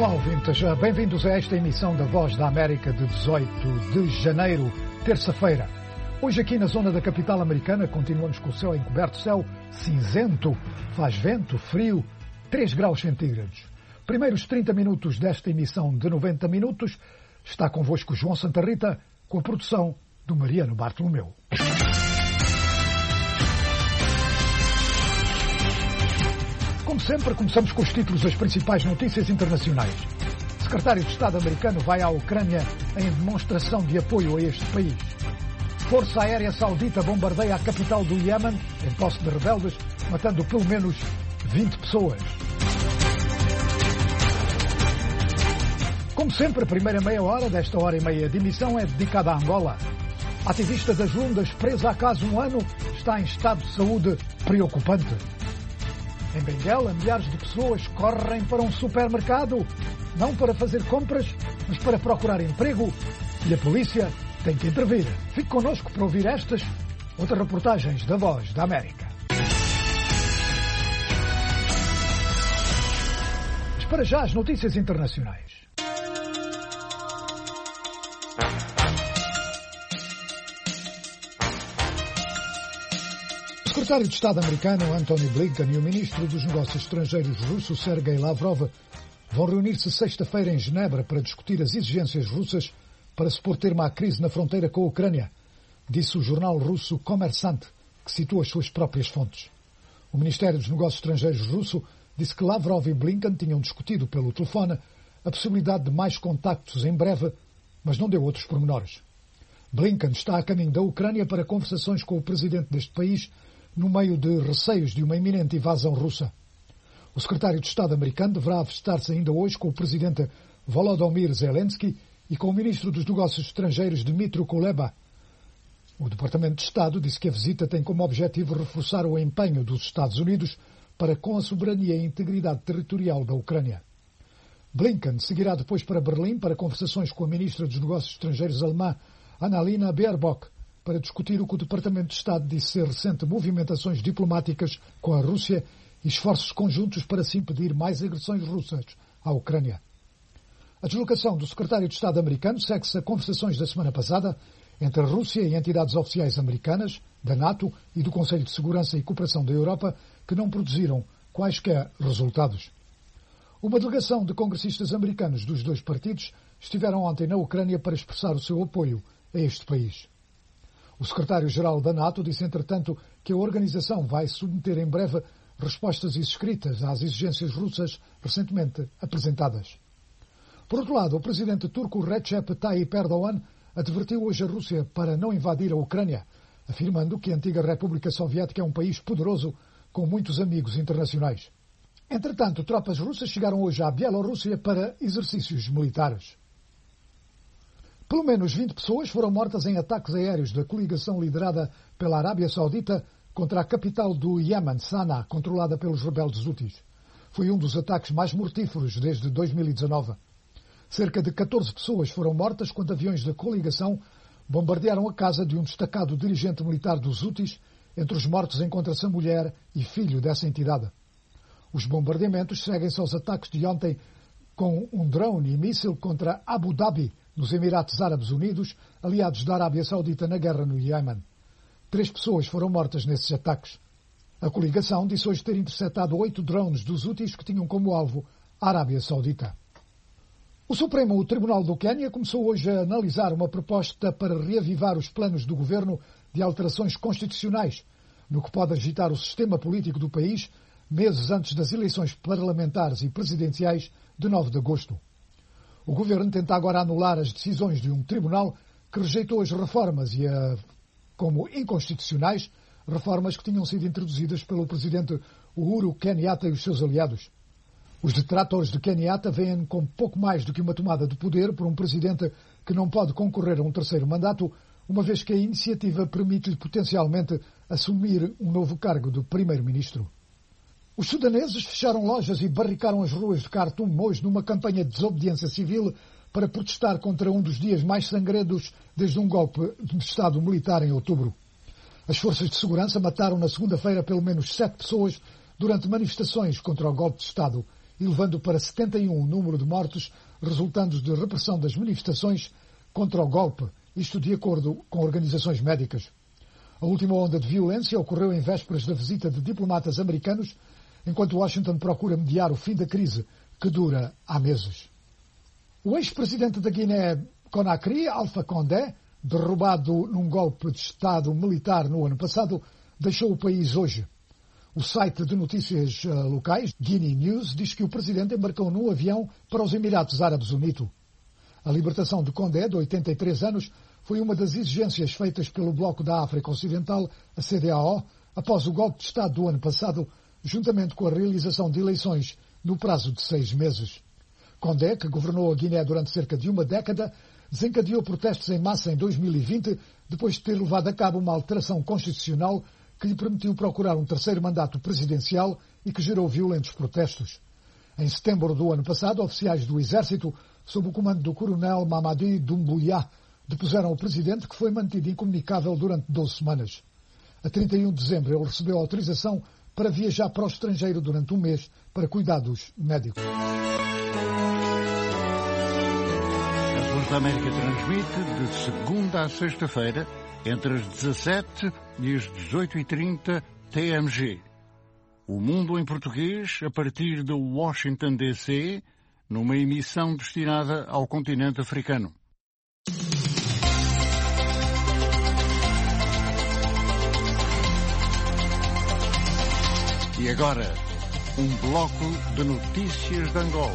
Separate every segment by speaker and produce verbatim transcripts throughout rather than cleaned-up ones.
Speaker 1: Olá, ouvintes. Bem-vindos a esta emissão da Voz da América de dezoito de janeiro, terça-feira. Hoje aqui na zona da capital americana continuamos com o céu encoberto, céu cinzento, faz vento, frio, três graus centígrados. Primeiros trinta minutos desta emissão de noventa minutos, está convosco João Santa Rita, com a produção do Mariano Bartolomeu. Como sempre, começamos com os títulos das principais notícias internacionais. O secretário de Estado americano vai à Ucrânia em demonstração de apoio a este país. Força Aérea Saudita bombardeia a capital do Iêmen, em posse de rebeldes, matando pelo menos vinte pessoas. Como sempre, a primeira meia hora desta hora e meia de emissão é dedicada a Angola. A ativista das Lundas, presa há quase um ano, está em estado de saúde preocupante. Em Benguela, milhares de pessoas correm para um supermercado, não para fazer compras, mas para procurar emprego, e a polícia tem que intervir. Fique connosco para ouvir estas outras reportagens da Voz da América. Mas para já as notícias internacionais. O secretário de Estado americano Antony Blinken e o ministro dos Negócios Estrangeiros russo Sergei Lavrov vão reunir-se sexta-feira em Genebra para discutir as exigências russas para se pôr termo à crise na fronteira com a Ucrânia, disse o jornal russo Kommersant, que citou as suas próprias fontes. O Ministério dos Negócios Estrangeiros russo disse que Lavrov e Blinken tinham discutido pelo telefone a possibilidade de mais contactos em breve, mas não deu outros pormenores. Blinken está a caminho da Ucrânia para conversações com o presidente deste país no meio de receios de uma iminente invasão russa. O secretário de Estado americano deverá avistar-se ainda hoje com o presidente Volodymyr Zelensky e com o ministro dos Negócios Estrangeiros Dmytro Kuleba. O Departamento de Estado disse que a visita tem como objetivo reforçar o empenho dos Estados Unidos para com a soberania e integridade territorial da Ucrânia. Blinken seguirá depois para Berlim para conversações com a ministra dos Negócios Estrangeiros alemã Annalena Baerbock, para discutir o que o Departamento de Estado disse ser recente movimentações diplomáticas com a Rússia e esforços conjuntos para se impedir mais agressões russas à Ucrânia. A deslocação do secretário de Estado americano segue-se a conversações da semana passada entre a Rússia e entidades oficiais americanas, da NATO e do Conselho de Segurança e Cooperação da Europa, que não produziram quaisquer resultados. Uma delegação de congressistas americanos dos dois partidos estiveram ontem na Ucrânia para expressar o seu apoio a este país. O secretário-geral da NATO disse, entretanto, que a organização vai submeter em breve respostas escritas às exigências russas recentemente apresentadas. Por outro lado, o presidente turco Recep Tayyip Erdogan advertiu hoje a Rússia para não invadir a Ucrânia, afirmando que a antiga República Soviética é um país poderoso com muitos amigos internacionais. Entretanto, tropas russas chegaram hoje à Bielorrússia para exercícios militares. Pelo menos vinte pessoas foram mortas em ataques aéreos da coligação liderada pela Arábia Saudita contra a capital do Iêmen, Sanaa, controlada pelos rebeldes Houthis. Foi um dos ataques mais mortíferos desde dois mil e dezanove. Cerca de catorze pessoas foram mortas quando aviões da coligação bombardearam a casa de um destacado dirigente militar dos Houthis. Entre os mortos encontra-se a mulher e filho dessa entidade. Os bombardeamentos seguem-se aos ataques de ontem com um drone e míssil contra Abu Dhabi, nos Emirados Árabes Unidos, aliados da Arábia Saudita na guerra no Iêmen. Três pessoas foram mortas nesses ataques. A coligação disse hoje ter interceptado oito drones dos Houthis que tinham como alvo a Arábia Saudita. O Supremo Tribunal do Quênia começou hoje a analisar uma proposta para reavivar os planos do governo de alterações constitucionais, no que pode agitar o sistema político do país, meses antes das eleições parlamentares e presidenciais de nove de agosto. O governo tenta agora anular as decisões de um tribunal que rejeitou as reformas e a, como inconstitucionais, reformas que tinham sido introduzidas pelo presidente Uhuru Kenyatta e os seus aliados. Os detratores de Kenyatta veem como pouco mais do que uma tomada de poder por um presidente que não pode concorrer a um terceiro mandato, uma vez que a iniciativa permite-lhe potencialmente assumir um novo cargo de primeiro-ministro. Os sudaneses fecharam lojas e barricaram as ruas de Khartoum hoje numa campanha de desobediência civil para protestar contra um dos dias mais sangrentos desde um golpe de Estado militar em outubro. As forças de segurança mataram na segunda-feira pelo menos sete pessoas durante manifestações contra o golpe de Estado elevando para setenta e um o número de mortos resultantes de repressão das manifestações contra o golpe, isto de acordo com organizações médicas. A última onda de violência ocorreu em vésperas da visita de diplomatas americanos, enquanto Washington procura mediar o fim da crise, que dura há meses. O ex-presidente da Guiné-Conakry, Alpha Condé, derrubado num golpe de Estado militar no ano passado, deixou o país hoje. O site de notícias locais, Guinea News, diz que o presidente embarcou num avião para os Emirados Árabes Unidos. A libertação de Condé, de oitenta e três anos, foi uma das exigências feitas pelo Bloco da África Ocidental, a C D A O, após o golpe de Estado do ano passado, juntamente com a realização de eleições no prazo de seis meses. Condé, que governou a Guiné durante cerca de uma década, desencadeou protestos em massa em dois mil e vinte, depois de ter levado a cabo uma alteração constitucional que lhe permitiu procurar um terceiro mandato presidencial e que gerou violentos protestos. Em setembro do ano passado, oficiais do Exército, sob o comando do coronel Mamadi Doumbouya, depuseram o presidente, que foi mantido incomunicável durante doze semanas. A trinta e um de dezembro, ele recebeu autorização para viajar para o estrangeiro durante um mês para cuidados médicos.
Speaker 2: A Voz da América transmite de segunda a sexta-feira, entre as dezassete e as dezoito e trinta T M G. O Mundo em Português, a partir de Washington, D C, numa emissão destinada ao continente africano. E agora, um bloco de notícias de Angola.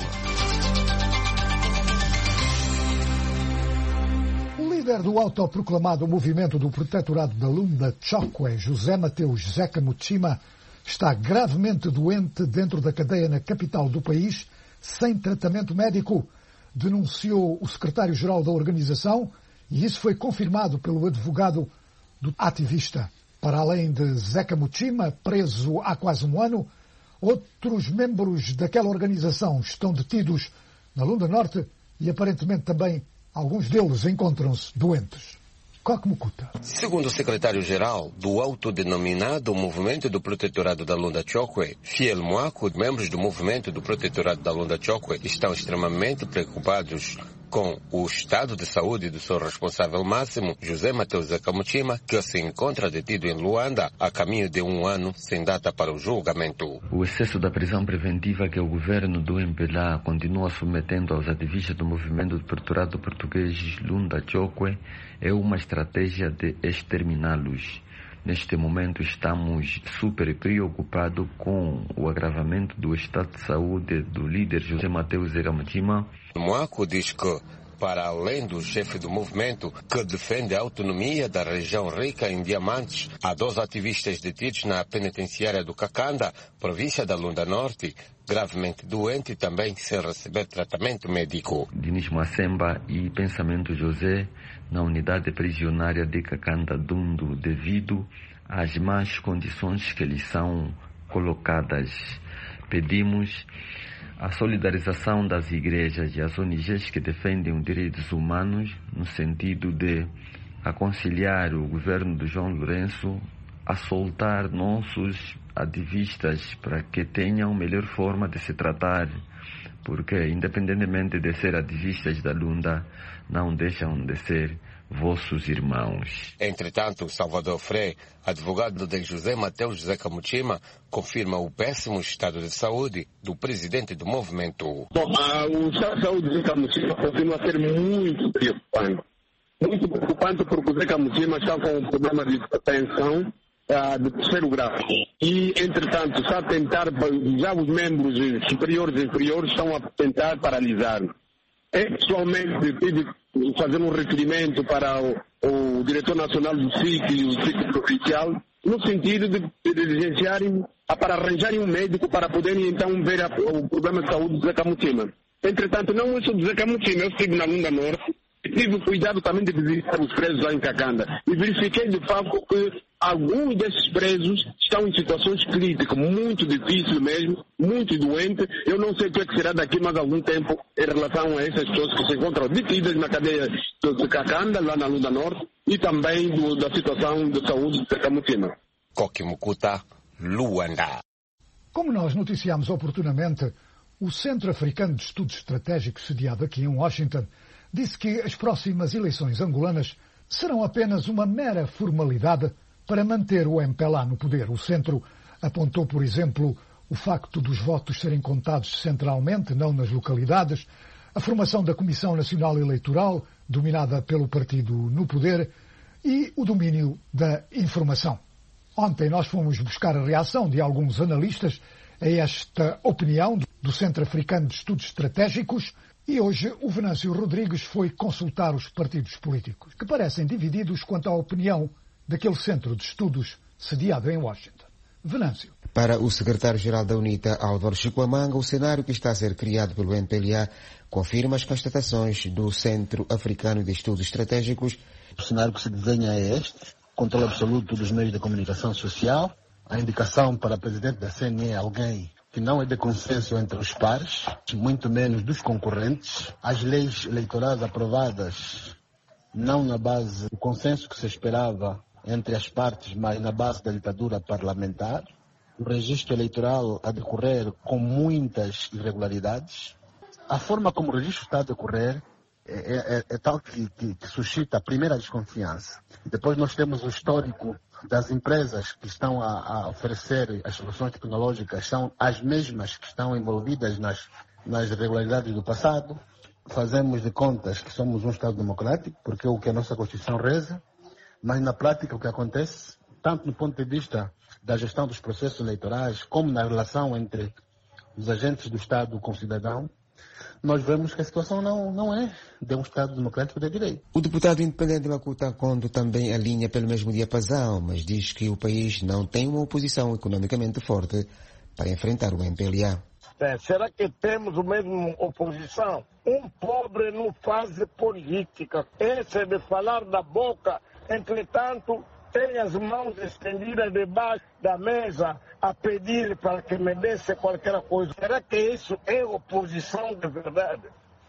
Speaker 1: O líder do autoproclamado Movimento do Protetorado da Lunda Chokwe, José Mateus Zeca Muchima, está gravemente doente dentro da cadeia na capital do país, sem tratamento médico, denunciou o secretário-geral da organização, e isso foi confirmado pelo advogado do ativista. Para além de Zeca Muchima, preso há quase um ano, outros membros daquela organização estão detidos na Lunda Norte e aparentemente também alguns deles encontram-se doentes. Coque Mukuta.
Speaker 3: Segundo o secretário-geral do autodenominado Movimento do Protetorado da Lunda Chokwe, Fiel Moaco, membros do Movimento do Protetorado da Lunda Chokwe estão extremamente preocupados com o estado de saúde do seu responsável máximo, José Mateus Zeca Muchima, que se encontra detido em Luanda a caminho de um ano sem data para o julgamento.
Speaker 4: O excesso da prisão preventiva que o governo do M P L A continua submetendo aos ativistas do movimento do protetorado português Lunda Chokwe é uma estratégia de exterminá-los. Neste momento estamos super preocupados com o agravamento do estado de saúde do líder José Mateus Zeca Muchima.
Speaker 3: Moaco diz que, para além do chefe do movimento, que defende a autonomia da região rica em diamantes, há dois ativistas detidos na penitenciária do Cacanda, província da Lunda Norte, gravemente doente e também sem receber tratamento médico.
Speaker 4: Dinis Moacemba e Pensamento José, na unidade prisionária de Cacanda Dundo, devido às más condições que lhes são colocadas. Pedimos a solidarização das igrejas e as O N Gs que defendem os direitos humanos no sentido de aconselhar o governo de João Lourenço a soltar nossos ativistas para que tenham melhor forma de se tratar, porque independentemente de ser ativistas da Lunda, não deixam de ser vossos irmãos.
Speaker 3: Entretanto, Salvador Frei, advogado de José Mateus Zeca Muchima, confirma o péssimo estado de saúde do presidente do movimento.
Speaker 5: Bom, ah, o estado de saúde de Zeca Muchima continua a ser muito preocupante. Muito preocupante porque o Zeca Muchima está com um problema de hipertensão ah, de terceiro grau. E, entretanto, está a tentar, já os membros superiores e inferiores estão a tentar paralisar. É, pessoalmente, tive que fazer um requerimento para o, o diretor nacional do S I C e o S I C provincial, no sentido de, de diligenciarem, para arranjarem um médico para poderem, então, ver a, o problema de saúde do Zeca Muchima. Entretanto, não é só do Zeca Muchima, eu estive na Lunda Norte, tive cuidado também de visitar os presos lá em Cacanda e verifiquei de fato que alguns desses presos estão em situações críticas, muito difíceis mesmo, muito doentes. Eu não sei o que, é que será daqui mais algum tempo em relação a essas pessoas que se encontram detidas na cadeia de Cacanda, lá na Lunda Norte, e também do, da situação de saúde de Zeca Muchima.
Speaker 3: Coque Mukuta, Luanda.
Speaker 1: Como nós noticiamos oportunamente, O Centro Africano de Estudos Estratégicos, sediado aqui em Washington, disse que as próximas eleições angolanas serão apenas uma mera formalidade para manter o M P L A no poder. O centro apontou, por exemplo, o facto dos votos serem contados centralmente, não nas localidades, a formação da Comissão Nacional Eleitoral, dominada pelo partido no poder, e o domínio da informação. Ontem nós fomos buscar a reação de alguns analistas a esta opinião do Centro Africano de Estudos Estratégicos e hoje o Venâncio Rodrigues foi consultar os partidos políticos, que parecem divididos quanto à opinião daquele centro de estudos sediado em Washington. Venâncio.
Speaker 6: Para o secretário-geral da UNITA, Álvaro Chikwamanga, o cenário que está a ser criado pelo M P L A confirma as constatações do Centro Africano de Estudos Estratégicos.
Speaker 7: O cenário que se desenha é este: controle absoluto dos meios de comunicação social, a indicação para presidente da C N E alguém que não é de consenso entre os pares, muito menos dos concorrentes, as leis eleitorais aprovadas não na base do consenso que se esperava entre as partes, mas na base da ditadura parlamentar, o registro eleitoral a decorrer com muitas irregularidades. A forma como o registro está a decorrer é, é, é tal que, que, que suscita a primeira desconfiança. Depois nós temos o histórico das empresas que estão a, a oferecer as soluções tecnológicas, são as mesmas que estão envolvidas nas, nas irregularidades do passado. Fazemos de contas que somos um Estado democrático, porque é o que a nossa Constituição reza, mas na prática o que acontece, tanto do ponto de vista da gestão dos processos eleitorais, como na relação entre os agentes do Estado com o cidadão, nós vemos que a situação não, não é de um Estado democrático de direito.
Speaker 6: O deputado independente Makuta Kondo também alinha pelo mesmo diapasão, mas diz que o país não tem uma oposição economicamente forte para enfrentar o M P L A.
Speaker 8: É, será que temos a mesma oposição? Um pobre não faz política. Esse é de falar da boca, entretanto, tem as mãos estendidas debaixo da mesa a pedir para que me desse qualquer coisa. Será que isso é oposição de verdade?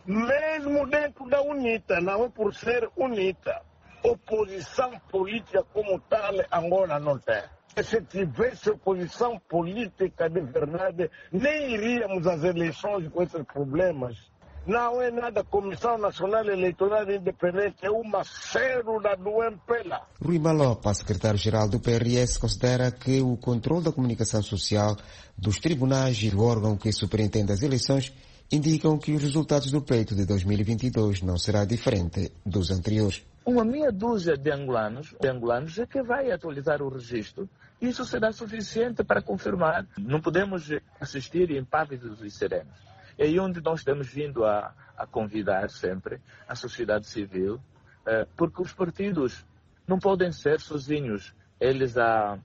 Speaker 8: Mesmo dentro da UNITA, não é por ser UNITA. Oposição política como tal, Angola não tem. Se tivesse oposição política de verdade, nem iríamos às eleições com esses problemas. Não é nada Comissão Nacional Eleitoral Independente, é uma célula do M P L A.
Speaker 6: Rui Malopa, secretário-geral do P R S, considera que o controle da comunicação social dos tribunais e do órgão que superintende as eleições indicam que os resultados do pleito de dois mil e vinte e dois não será diferente dos anteriores.
Speaker 9: Uma meia dúzia de angolanos, de angolanos é que vai atualizar o registro. Isso será suficiente para confirmar. Não podemos assistir impávidos e serenos. É aí onde nós temos vindo a, a convidar sempre a sociedade civil, eh, porque os partidos não podem ser sozinhos, eles a,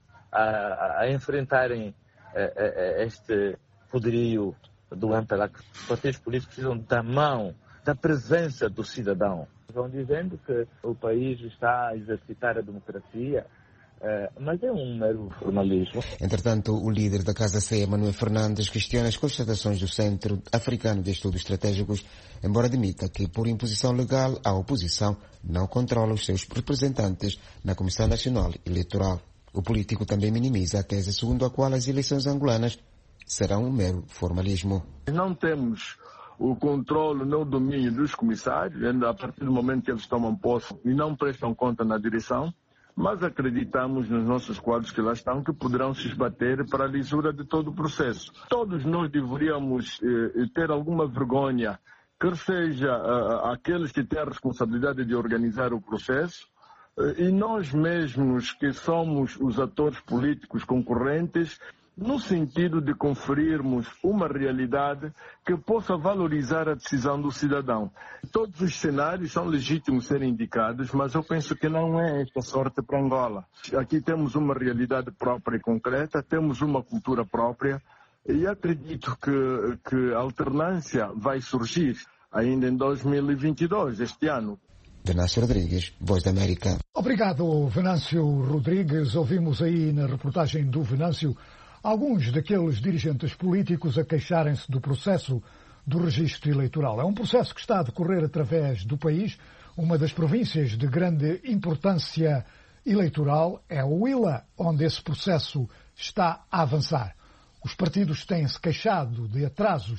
Speaker 9: a, a enfrentarem eh, eh, este poderio do M P L A. Os partidos políticos precisam da mão, da presença do cidadão. Vão dizendo que o país está a exercitar a democracia, Uh, mas é um mero formalismo.
Speaker 6: Entretanto, o líder da Casa C, Manuel Fernandes, questiona as constatações do Centro Africano de Estudos Estratégicos, embora admita que, por imposição legal, a oposição não controla os seus representantes na Comissão Nacional Eleitoral. O político também minimiza a tese segundo a qual as eleições angolanas serão um mero formalismo.
Speaker 10: Não temos o controle nem o domínio dos comissários, a partir do momento que eles tomam posse e não prestam conta na direção, mas acreditamos nos nossos quadros que lá estão, que poderão se esbater para a lisura de todo o processo. Todos nós deveríamos eh, ter alguma vergonha, quer seja uh, aqueles que têm a responsabilidade de organizar o processo, uh, e nós mesmos que somos os atores políticos concorrentes, no sentido de conferirmos uma realidade que possa valorizar a decisão do cidadão. Todos os cenários são legítimos serem indicados, mas eu penso que não é esta sorte para Angola. Aqui temos uma realidade própria e concreta, temos uma cultura própria e acredito que, que a alternância vai surgir ainda em dois mil e vinte e dois, este ano.
Speaker 6: Venâncio Rodrigues, Voz da América.
Speaker 1: Obrigado, Venâncio Rodrigues. Ouvimos aí na reportagem do Venâncio alguns daqueles dirigentes políticos a queixarem-se do processo do registro eleitoral. É um processo que está a decorrer através do país. Uma das províncias de grande importância eleitoral é o Huila, onde esse processo está a avançar. Os partidos têm-se queixado de atrasos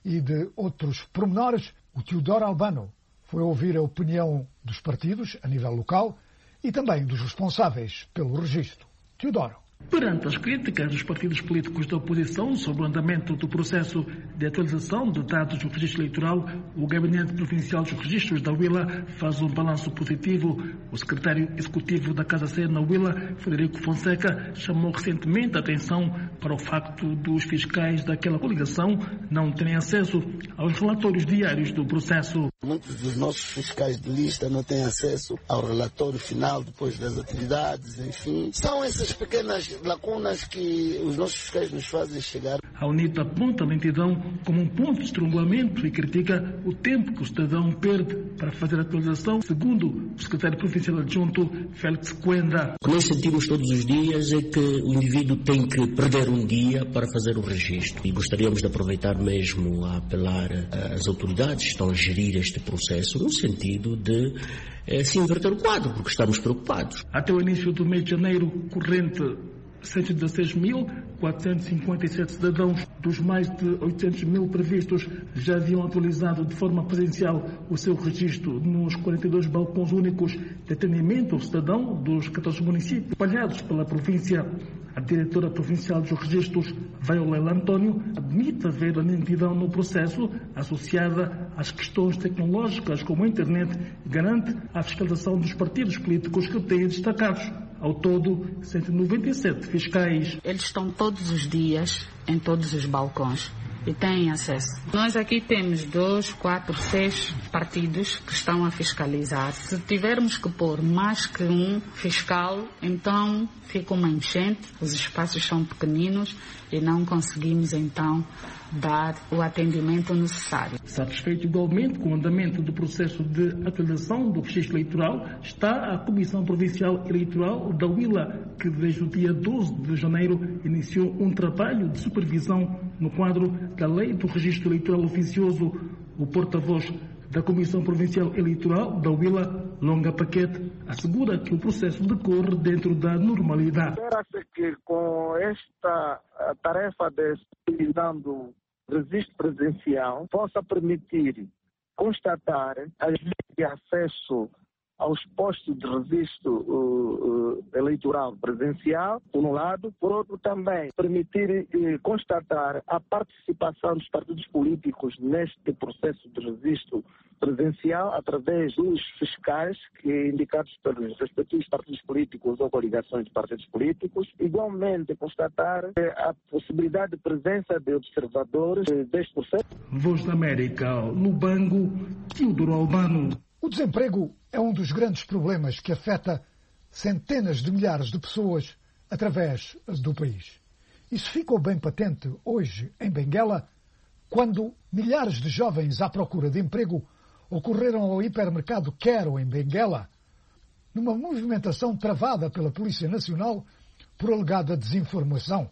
Speaker 1: e de outros pormenores, o Teodoro Albano foi ouvir a opinião dos partidos a nível local e também dos responsáveis pelo registro. Teodoro.
Speaker 11: Perante as críticas dos partidos políticos da oposição sobre o andamento do processo de atualização de dados do registro eleitoral, o Gabinete Provincial dos Registros da Huila faz um balanço positivo. O secretário executivo da Casa C na Huila, Frederico Fonseca, chamou recentemente a atenção para o facto dos fiscais daquela coligação não terem acesso aos relatórios diários do processo.
Speaker 12: Muitos dos nossos fiscais de lista não têm acesso ao relatório final depois das atividades, enfim. São essas pequenas lacunas que os nossos fiscais nos fazem chegar.
Speaker 11: A UNITA aponta a lentidão como um ponto de estrangulamento e critica o tempo que o cidadão perde para fazer a atualização, segundo o secretário provincial adjunto, Félix Coenda.
Speaker 13: O que nós sentimos todos os dias é que o indivíduo tem que perder um dia para fazer o registro. E gostaríamos de aproveitar mesmo a apelar às autoridades que estão a gerir este processo no sentido de é, se inverter o quadro, porque estamos preocupados.
Speaker 11: Até o início do mês de janeiro corrente, cento e dezesseis mil quatrocentos e cinquenta e sete cidadãos dos mais de oitocentos mil previstos já haviam atualizado de forma presencial o seu registro nos quarenta e dois balcões únicos de atendimento ao cidadão dos catorze municípios espalhados pela província. A diretora provincial dos registros, Violela António, admite haver lentidão no processo associada às questões tecnológicas como a internet e garante a fiscalização dos partidos políticos que têm destacados. Ao todo, cento e noventa e sete fiscais.
Speaker 14: Eles estão todos os dias em todos os balcões e têm acesso. Nós aqui temos dois, quatro, seis partidos que estão a fiscalizar. Se tivermos que pôr mais que um fiscal, então fica uma enchente, os espaços são pequeninos e não conseguimos então dar o atendimento necessário.
Speaker 11: Satisfeito igualmente com o andamento do processo de atualização do registro eleitoral está a Comissão Provincial Eleitoral da Huila, que desde o dia doze de janeiro iniciou um trabalho de supervisão no quadro da Lei do Registro Eleitoral Oficioso. O porta-voz da Comissão Provincial Eleitoral da Huila, Longa Paquete, assegura que o processo decorre dentro da normalidade.
Speaker 8: Espera-se que com esta tarefa de supervisão do registro presencial possa permitir constatar as vias de acesso aos postos de registro uh, uh, eleitoral presencial, por um lado, por outro também permitir uh, constatar a participação dos partidos políticos neste processo de registro presencial através dos fiscais que indicados pelos respectivos partidos políticos ou coligações de partidos políticos, igualmente constatar uh, a possibilidade de presença de observadores uh, deste processo.
Speaker 11: Voz da América, Lubango, Teodoro Albano.
Speaker 1: O desemprego é um dos grandes problemas que afeta centenas de milhares de pessoas através do país. Isso ficou bem patente hoje em Benguela, quando milhares de jovens à procura de emprego ocorreram ao hipermercado Quero, em Benguela, numa movimentação travada pela Polícia Nacional por alegada desinformação.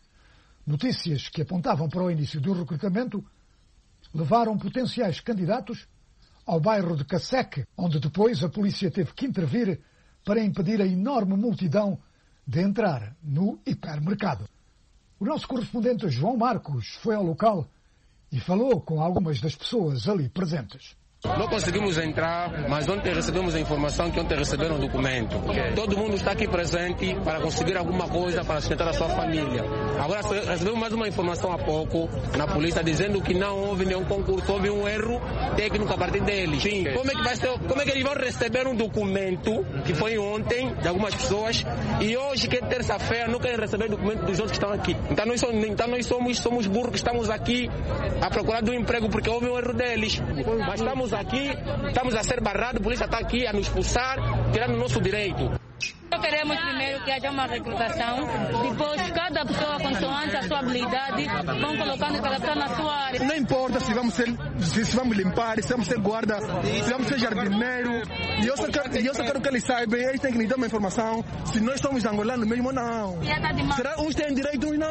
Speaker 1: Notícias que apontavam para o início do recrutamento levaram potenciais candidatos ao bairro de Caseque, onde depois a polícia teve que intervir para impedir a enorme multidão de entrar no hipermercado. O nosso correspondente João Marcos foi ao local e falou com algumas das pessoas ali presentes.
Speaker 3: Não conseguimos entrar, mas ontem recebemos a informação que ontem receberam o documento. Todo mundo está aqui presente para conseguir alguma coisa para sustentar a sua família. Agora recebemos mais uma informação há pouco na polícia dizendo que não houve nenhum concurso, houve um erro técnico a partir deles. Sim. Como é que vai ser, como é que eles vão receber um documento que foi ontem de algumas pessoas e hoje, que é terça-feira, não querem receber o documento dos outros que estão aqui? Então nós somos, então nós somos, somos burros que estamos aqui a procurar de um emprego porque houve um erro deles. Mas estamos aqui, estamos a ser barrados, a polícia está aqui a nos expulsar, tirando o nosso direito.
Speaker 15: Queremos primeiro que haja uma recrutação, depois cada pessoa, consoante a sua habilidade, vão colocando cada pessoa na sua área.
Speaker 16: Não importa se vamos, ser, se, se vamos limpar, se vamos ser guarda, se vamos ser jardineiro, e eu só quero, eu só quero que eles saibam, eles têm que nos dar uma informação, se nós somos angolanos mesmo ou não. Será uns têm direito, uns não?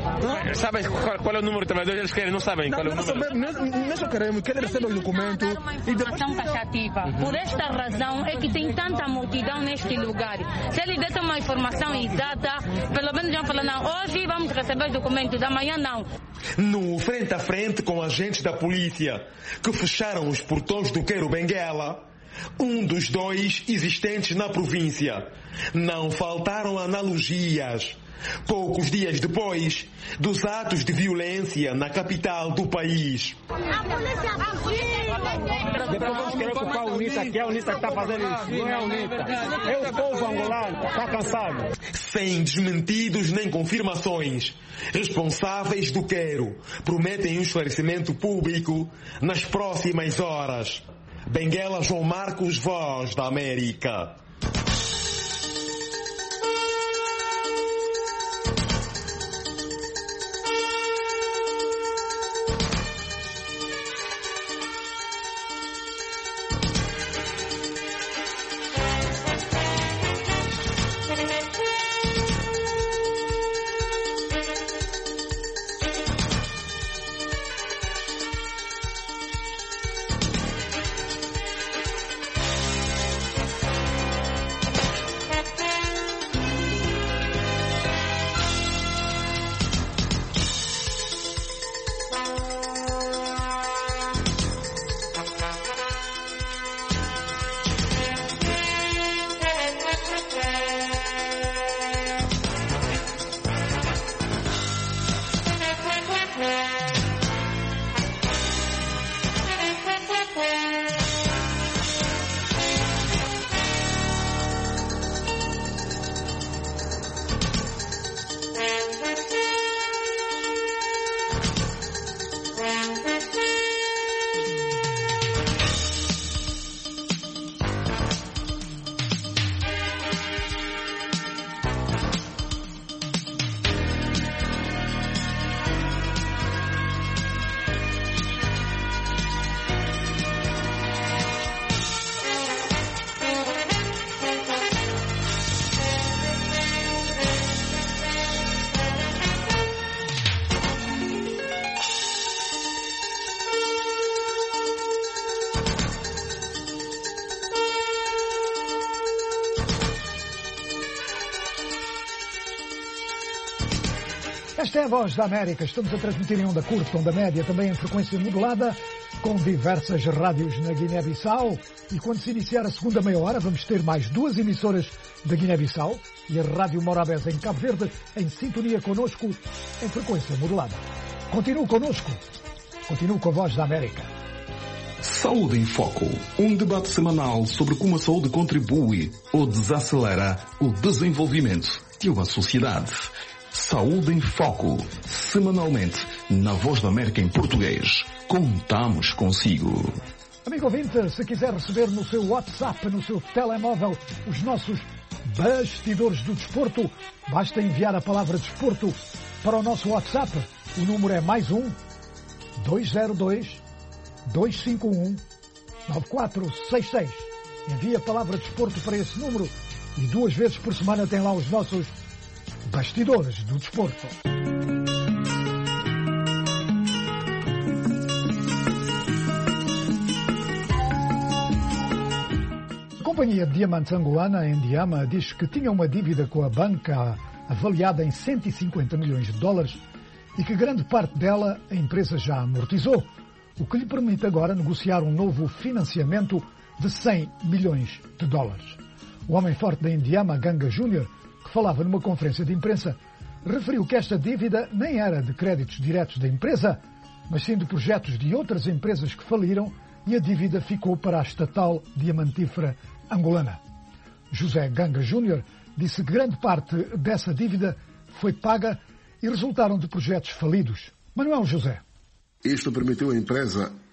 Speaker 17: Não? Sabem qual, qual é o número de trabalhadores eles querem? Não sabem
Speaker 16: não,
Speaker 17: qual é o
Speaker 16: não
Speaker 17: número?
Speaker 16: Sabemos, nós só queremos que ele receba o documento.
Speaker 15: E informação taxativa. Uhum. Por esta razão é que tem tanta multidão neste lugar. Se ele der uma informação exata, pelo menos vão falar, não, hoje vamos receber os documentos, amanhã não.
Speaker 18: No frente a frente com agentes da polícia que fecharam os portões do Quero Benguela, um dos dois existentes na província, não faltaram analogias. Poucos dias depois dos atos de violência na capital do país.
Speaker 19: A polícia
Speaker 20: Depois vamos querer culpar a UNITA, que é a UNITA que está fazendo isso. Não é a UNITA. É o povo angolano, está cansado.
Speaker 18: Sem desmentidos nem confirmações, responsáveis do Quero prometem um esclarecimento público nas próximas horas. Benguela João Marcos, Voz da América.
Speaker 1: Esta é a Voz da América. Estamos a transmitir em onda curta, onda média, também em frequência modulada, com diversas rádios na Guiné-Bissau. E quando se iniciar a segunda meia hora, vamos ter mais duas emissoras da Guiné-Bissau e a Rádio Morabeza em Cabo Verde, em sintonia connosco, em frequência modulada. Continue connosco. Continue com a Voz da América.
Speaker 21: Saúde em Foco, um debate semanal sobre como a saúde contribui ou desacelera o desenvolvimento de uma sociedade. Saúde em Foco, semanalmente, na Voz da América em português. Contamos consigo.
Speaker 1: Amigo ouvinte, se quiser receber no seu WhatsApp, no seu telemóvel, os nossos bastidores do desporto, basta enviar a palavra desporto para o nosso WhatsApp. O número é mais um, dois zero dois, dois cinco um, nove quatro seis seis. Envie a palavra desporto para esse número e duas vezes por semana tem lá os nossos bastidores do desporto. A Companhia de Diamantes Angolana, Endiama, diz que tinha uma dívida com a banca avaliada em cento e cinquenta milhões de dólares e que grande parte dela a empresa já amortizou, o que lhe permite agora negociar um novo financiamento de cem milhões de dólares. O homem forte da Endiama, Ganga Júnior, que falava numa conferência de imprensa, referiu que esta dívida nem era de créditos diretos da empresa, mas sim de projetos de outras empresas que faliram e a dívida ficou para a estatal diamantífera angolana. José Ganga Júnior disse que grande parte dessa dívida foi paga e resultaram de projetos falidos. Manuel José.
Speaker 22: Isto permitiu à empresa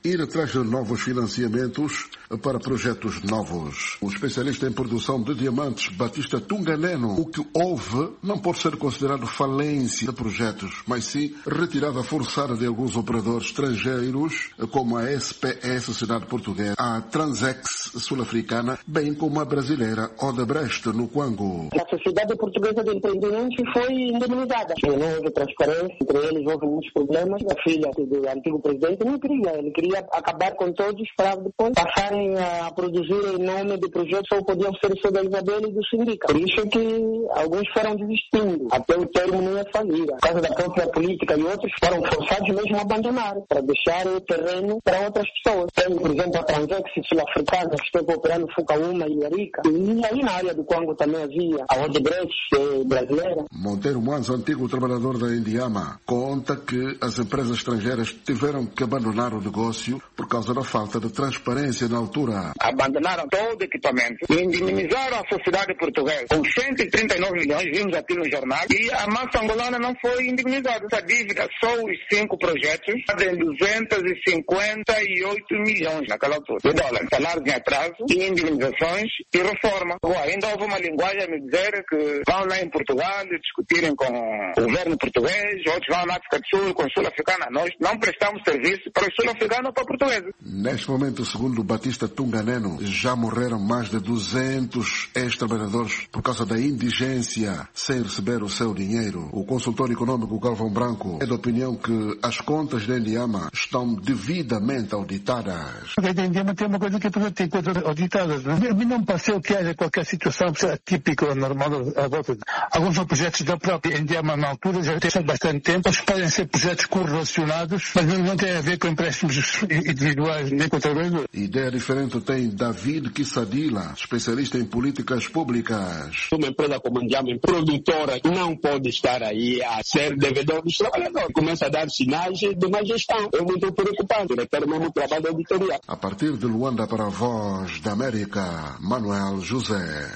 Speaker 19: ir atrás de novos financiamentos para projetos novos. O especialista em produção de diamantes, Batista Tunganeno, o que houve não pode ser considerado falência de projetos, mas sim retirada forçada de alguns operadores estrangeiros, como a S P S, Sociedade Portuguesa, a Transex sul-africana, bem como a brasileira Odebrecht, no Congo.
Speaker 22: A Sociedade Portuguesa de Empreendimentos foi indemnizada. Não houve transparência, entre eles houve muitos problemas. A filha do antigo presidente não queria, ele queria acabar com todos para depois passarem a produzir em nome do projeto, só podiam ser o da Isabel e do sindicato. Por isso que alguns foram desistindo, até o termo não ia falir. Por causa da própria política e outros foram forçados mesmo a abandonar, para deixar o terreno para outras pessoas. Tem, por exemplo, a Transex sul-africana, que esteve operando Fucaúma e Arica. E aí na área do Congo também havia a Odebrecht brasileira.
Speaker 19: Monteiro Mwanza, antigo trabalhador da Indiama, conta que as empresas estrangeiras tiveram que abandonar o negócio por causa da falta de transparência na altura.
Speaker 23: Abandonaram todo o equipamento e indemnizaram a sociedade portuguesa com cento e trinta e nove milhões, vimos aqui no jornal, e a massa angolana não foi indemnizada. Essa dívida, só os cinco projetos, em duzentos e cinquenta e oito milhões naquela altura de dólares. Salários em atraso, e indemnizações e reforma. Bom, ainda houve uma linguagem a me dizer que vão lá em Portugal discutirem com o governo português, outros vão na África do Sul com o sul-africana. Nós não prestamos serviço para o sul-africano ou para o português.
Speaker 19: Neste momento, segundo Batista Tunganeno, já morreram mais de duzentos ex-trabalhadores por causa da indigência sem receber o seu dinheiro. O consultor econômico Galvão Branco é da opinião que as contas da Indiama estão devidamente auditadas.
Speaker 24: A Indiama tem uma coisa que tem contas auditadas. Né? A mim não me pareceu que haja qualquer situação típica ou normal à volta. Alguns são projetos da própria Indiama na altura, já tem bastante tempo. Eles podem ser projetos correlacionados, mas não tem a ver com empréstimos individuais nem com trabalhadores.
Speaker 19: Ideia diferente tem David Kissadila, especialista em políticas públicas.
Speaker 25: Uma empresa como a Indiama, produtora, não pode estar aí a ser devedor dos trabalhadores. Começa a dar sinais de má gestão. É muito preocupante, requer mesmo trabalho de auditoria.
Speaker 19: A partir de Luanda para a Voz da América, Manuel José.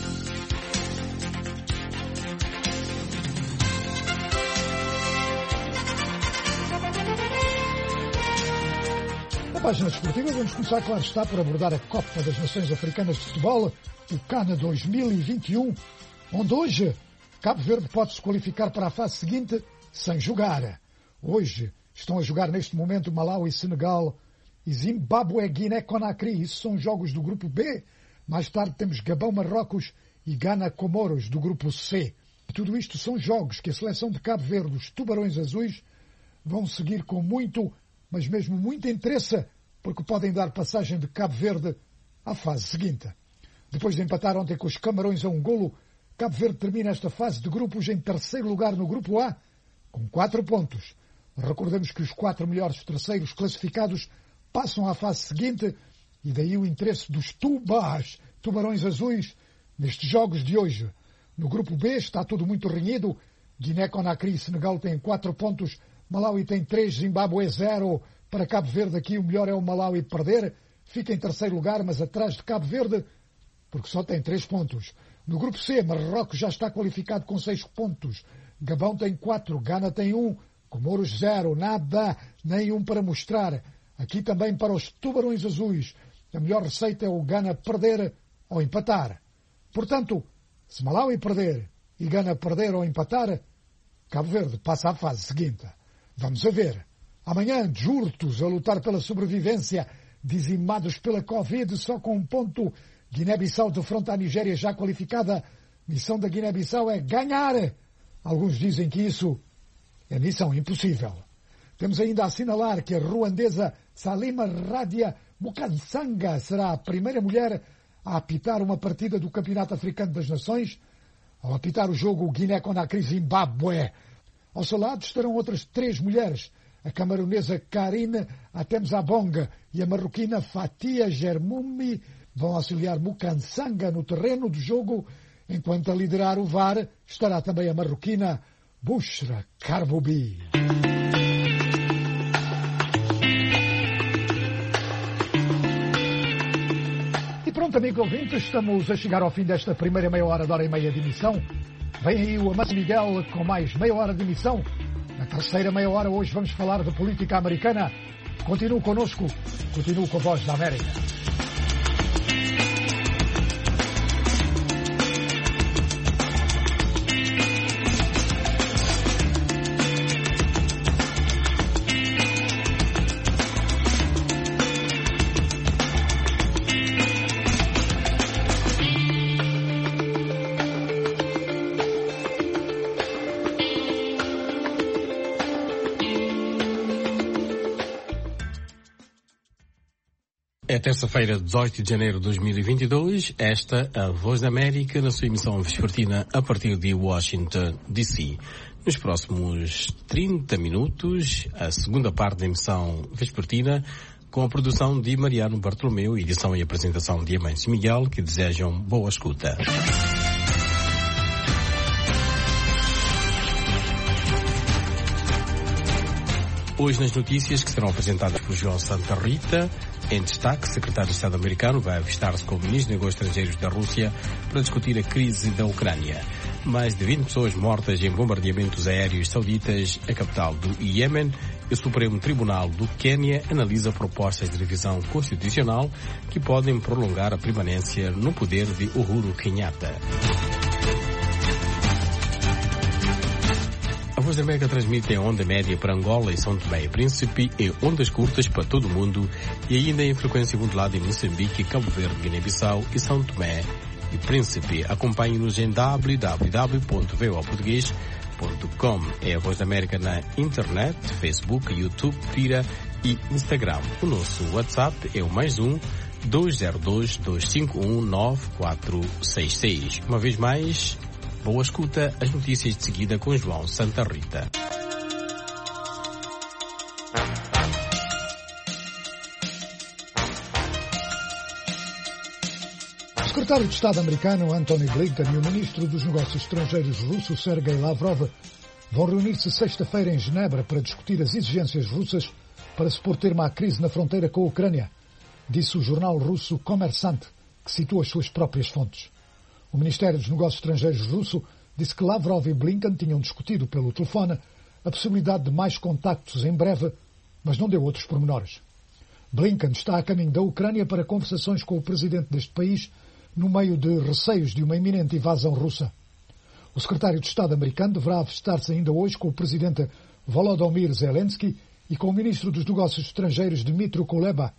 Speaker 1: Na página desportiva vamos começar, claro está, por abordar a Copa das Nações Africanas de Futebol, o CAN dois mil e vinte e um, onde hoje Cabo Verde pode se qualificar para a fase seguinte sem jogar. Hoje estão a jogar neste momento Malawi, Senegal e Zimbábue, Guiné-Conakry. Isso são jogos do grupo B. Mais tarde temos Gabão, Marrocos e Gana, Comoros, do grupo C. E tudo isto são jogos que a seleção de Cabo Verde, os Tubarões Azuis, vão seguir com muito, mas mesmo muito interesse, porque podem dar passagem de Cabo Verde à fase seguinte. Depois de empatar ontem com os Camarões a um golo, Cabo Verde termina esta fase de grupos em terceiro lugar no grupo A, com quatro pontos. Recordemos que os quatro melhores terceiros classificados passam à fase seguinte, e daí o interesse dos Tubas, Tubarões Azuis, nestes jogos de hoje. No grupo B está tudo muito renhido. Guiné-Conakry e Senegal têm quatro pontos, Malawi tem três, Zimbábue zero. Para Cabo Verde aqui o melhor é o Malawi perder. Fica em terceiro lugar, mas atrás de Cabo Verde, porque só tem três pontos. No grupo C, Marrocos já está qualificado com seis pontos. Gabão tem quatro, Gana tem um, Comoros zero, nada, nenhum para mostrar. Aqui também para os Tubarões Azuis, a melhor receita é o Gana perder ou empatar. Portanto, se Malawi perder e Gana perder ou empatar, Cabo Verde passa à fase seguinte. Vamos a ver. Amanhã, Jurtos a lutar pela sobrevivência, dizimados pela Covid, só com um ponto. Guiné-Bissau defronta a Nigéria já qualificada. Missão da Guiné-Bissau é ganhar. Alguns dizem que isso é missão impossível. Temos ainda a assinalar que a ruandesa Salima Radia Mukansanga será a primeira mulher a apitar uma partida do Campeonato Africano das Nações, ao apitar o jogo Guiné-Conakry-Zimbábue. Ao seu lado estarão outras três mulheres, a camaronesa Karine Atemzabonga e a marroquina Fatia Germoumi, vão auxiliar Mukansanga no terreno do jogo, enquanto a liderar o V A R estará também a marroquina Bushra Karboubi. E pronto, amigo ouvinte, estamos a chegar ao fim desta primeira meia hora, de hora e meia de emissão. Vem aí o Amado Miguel com mais meia hora de emissão. Na terceira meia hora hoje vamos falar de política americana Continue conosco, continue com a Voz da América.
Speaker 2: É terça-feira, dezoito de janeiro de dois mil e vinte e dois. Esta é a Voz da América na sua emissão vespertina a partir de Washington, D C. Nos próximos trinta minutos, a segunda parte da emissão vespertina, com a produção de Mariano Bartolomeu, edição e apresentação de Amancio Miguel, que desejam boa escuta. Hoje nas notícias que serão apresentadas por João Santa Rita, em destaque, o secretário de Estado americano vai avistar-se com o ministro de Negócios Estrangeiros da Rússia para discutir a crise da Ucrânia. Mais de vinte pessoas mortas em bombardeamentos aéreos sauditas, a capital do Iêmen. O Supremo Tribunal do Quênia analisa propostas de revisão constitucional que podem prolongar a permanência no poder de Uhuru Kenyatta. A Voz da América transmite em onda média para Angola e São Tomé e Príncipe, em ondas curtas para todo o mundo e ainda em frequência modulada em Moçambique, Cabo Verde, Guiné-Bissau e São Tomé e Príncipe. Acompanhe-nos em w w w ponto v o português ponto com. É a Voz da América na internet, Facebook, YouTube, Twitter e Instagram. O nosso WhatsApp é o mais um dois zero dois, dois cinco um, nove quatro seis seis. Uma vez mais, boa escuta, as notícias de seguida com João Santa Rita.
Speaker 1: O secretário de Estado americano Antony Blinken e o ministro dos Negócios Estrangeiros russo Sergei Lavrov vão reunir-se sexta-feira em Genebra para discutir as exigências russas para se pôr termo à crise na fronteira com a Ucrânia, disse o jornal russo Kommersant, que citou as suas próprias fontes. O Ministério dos Negócios Estrangeiros russo disse que Lavrov e Blinken tinham discutido pelo telefone a possibilidade de mais contactos em breve, mas não deu outros pormenores. Blinken está a caminho da Ucrânia para conversações com o presidente deste país no meio de receios de uma iminente invasão russa. O secretário de Estado americano deverá avistar-se ainda hoje com o presidente Volodymyr Zelensky e com o ministro dos Negócios Estrangeiros Dmytro Kuleba.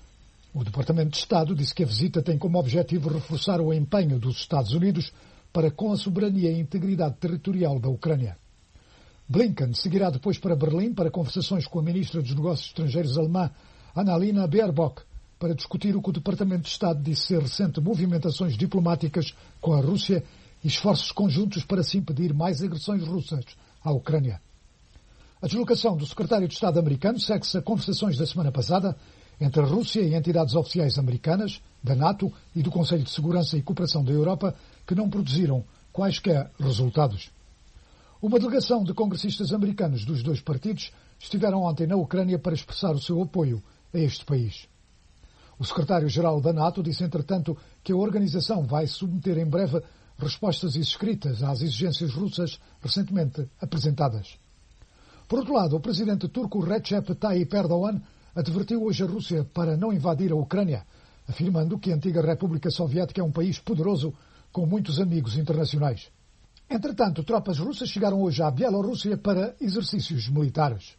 Speaker 1: O Departamento de Estado disse que a visita tem como objetivo reforçar o empenho dos Estados Unidos para com a soberania e integridade territorial da Ucrânia. Blinken seguirá depois para Berlim para conversações com a ministra dos Negócios Estrangeiros alemã Annalena Baerbock para discutir o que o Departamento de Estado disse ser recente movimentações diplomáticas com a Rússia e esforços conjuntos para se impedir mais agressões russas à Ucrânia. A deslocação do secretário de Estado americano segue-se a conversações da semana passada entre a Rússia e entidades oficiais americanas, da NATO e do Conselho de Segurança e Cooperação da Europa, que não produziram quaisquer resultados. Uma delegação de congressistas americanos dos dois partidos estiveram ontem na Ucrânia para expressar o seu apoio a este país. O secretário-geral da NATO disse, entretanto, que a organização vai submeter em breve respostas escritas às exigências russas recentemente apresentadas. Por outro lado, o presidente turco Recep Tayyip Erdogan advertiu hoje a Rússia para não invadir a Ucrânia, afirmando que a antiga República Soviética é um país poderoso com muitos amigos internacionais. Entretanto, tropas russas chegaram hoje à Bielorrússia para exercícios militares.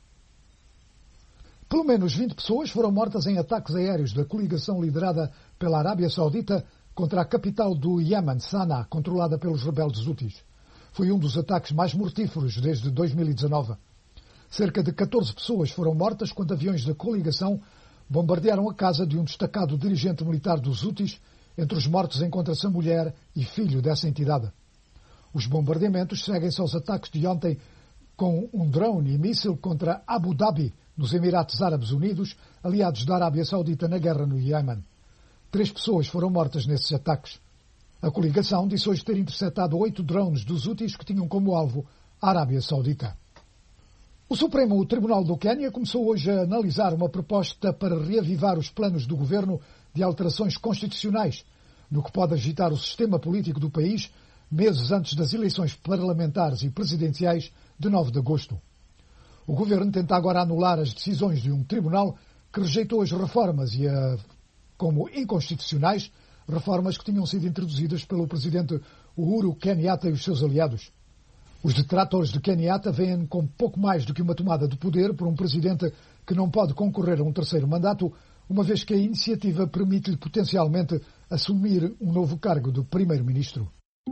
Speaker 1: Pelo menos vinte pessoas foram mortas em ataques aéreos da coligação liderada pela Arábia Saudita contra a capital do Iêmen, Sanaa, controlada pelos rebeldes Houthis. Foi um dos ataques mais mortíferos desde dois mil e dezanove. Cerca de catorze pessoas foram mortas quando aviões da coligação bombardearam a casa de um destacado dirigente militar dos Houthis. Entre os mortos encontra-se a mulher e filho dessa entidade. Os bombardeamentos seguem-se aos ataques de ontem com um drone e míssil contra Abu Dhabi, nos Emirados Árabes Unidos, aliados da Arábia Saudita na guerra no Iêmen. Três pessoas foram mortas nesses ataques. A coligação disse hoje ter interceptado oito drones dos Houthis que tinham como alvo a Arábia Saudita. O Supremo Tribunal do Quênia começou hoje a analisar uma proposta para reavivar os planos do governo de alterações constitucionais, no que pode agitar o sistema político do país meses antes das eleições parlamentares e presidenciais de nove de agosto. O governo tenta agora anular as decisões de um tribunal que rejeitou as reformas e a, como inconstitucionais, reformas que tinham sido introduzidas pelo presidente Uhuru Kenyatta e os seus aliados. Os detratores de Kenyatta veem como pouco mais do que uma tomada de poder por um presidente que não pode concorrer a um terceiro mandato, uma vez que a iniciativa permite-lhe potencialmente assumir um novo cargo de primeiro-ministro.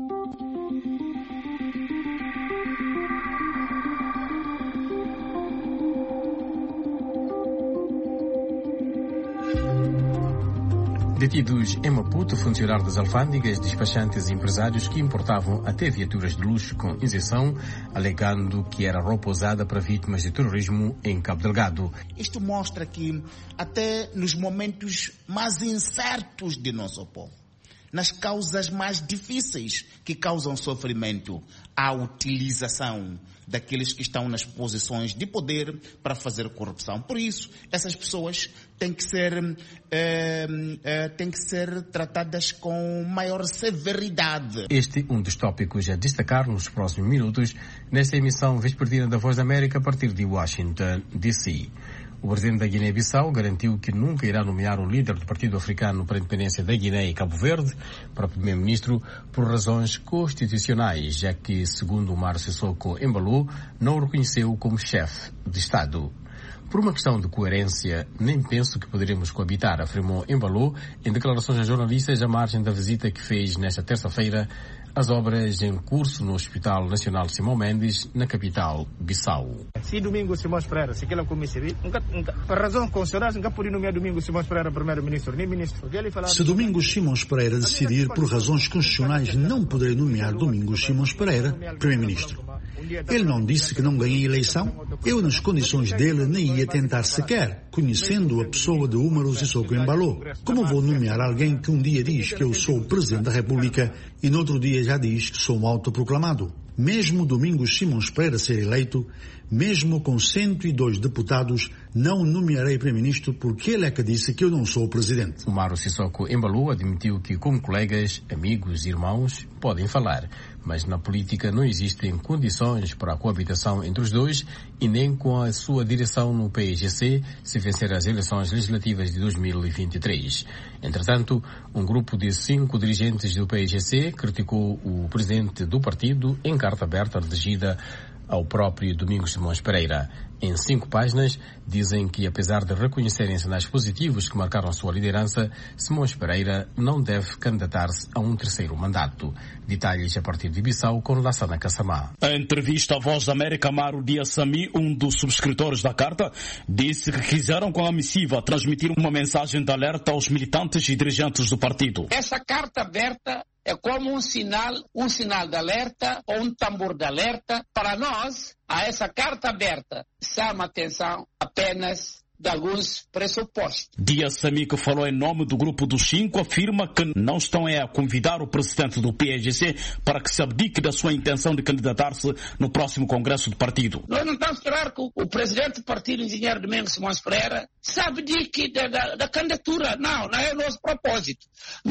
Speaker 2: Detidos em Maputo, funcionários das alfândegas, despachantes e empresários que importavam até viaturas de luxo com isenção, alegando que era roupa usada para vítimas de terrorismo em Cabo Delgado.
Speaker 4: Isto mostra que até nos momentos mais incertos de nosso povo, nas causas mais difíceis que causam sofrimento, a utilização daqueles que estão nas posições de poder para fazer corrupção. Por isso, essas pessoas têm que ser, eh, eh, têm que ser tratadas com maior severidade.
Speaker 2: Este é um dos tópicos a destacar nos próximos minutos nesta emissão vespertina da Voz da América a partir de Washington, D C O presidente da Guiné-Bissau garantiu que nunca irá nomear o líder do Partido Africano para a Independência da Guiné e Cabo Verde para primeiro-ministro por razões constitucionais, já que, segundo o Mário Sissoko Embalo, não o reconheceu como chefe de Estado. Por uma questão de coerência, nem penso que poderemos coabitar, afirmou Embalo em declarações a jornalistas à margem da visita que fez nesta terça-feira às obras em curso no Hospital Nacional Simão Mendes, na capital Bissau.
Speaker 5: Se Domingos Simões Pereira, se aquela comissão, por razão constitucional, nunca podia nomear Domingos Simões Pereira primeiro-ministro, nem ministro.
Speaker 7: Se Domingos Simões Pereira decidir por razões constitucionais não poder nomear Domingos Simões Pereira primeiro-ministro. Ele não disse que não ganhei eleição. Eu, nas condições dele, nem ia tentar sequer, conhecendo a pessoa de Umaru Sissoko Embalo. Como vou nomear alguém que um dia diz que eu sou o Presidente da República e no outro dia já diz que sou um autoproclamado? Mesmo Domingos Simões Pereira ser eleito, mesmo com cento e dois deputados, não nomearei primeiro-ministro porque ele é que disse que eu não sou o presidente.
Speaker 2: O Mário Sissoko Embalo admitiu que, como colegas, amigos e irmãos, podem falar, mas na política não existem condições para a coabitação entre os dois e nem com a sua direção no P I G C se vencer as eleições legislativas de dois mil e vinte e três. Entretanto, um grupo de cinco dirigentes do P I G C criticou o presidente do partido em carta aberta dirigida ao próprio Domingos Simões Pereira. Em cinco páginas, dizem que, apesar de reconhecerem sinais positivos que marcaram sua liderança, Simões Pereira não deve candidatar-se a um terceiro mandato. Detalhes a partir de Bissau com Lassana Kassamá.
Speaker 9: Em entrevista à Voz da América, Mauro Dias-Sami, um dos subscritores da carta, disse que quiseram com a missiva transmitir uma mensagem de alerta aos militantes e dirigentes do partido.
Speaker 10: Essa carta aberta é como um sinal, um sinal de alerta ou um tambor de alerta. Para nós, a essa carta aberta, chama atenção apenas de alguns pressupostos.
Speaker 9: Dias-Sami, que falou em nome do grupo dos cinco, afirma que não estão a convidar o presidente do P I G C para que se abdique da sua intenção de candidatar-se no próximo congresso do partido.
Speaker 10: Nós não estamos a esperar que o presidente do partido, o engenheiro Domingos Simões Pereira, se abdique da, da, da candidatura. Não, não é o nosso propósito.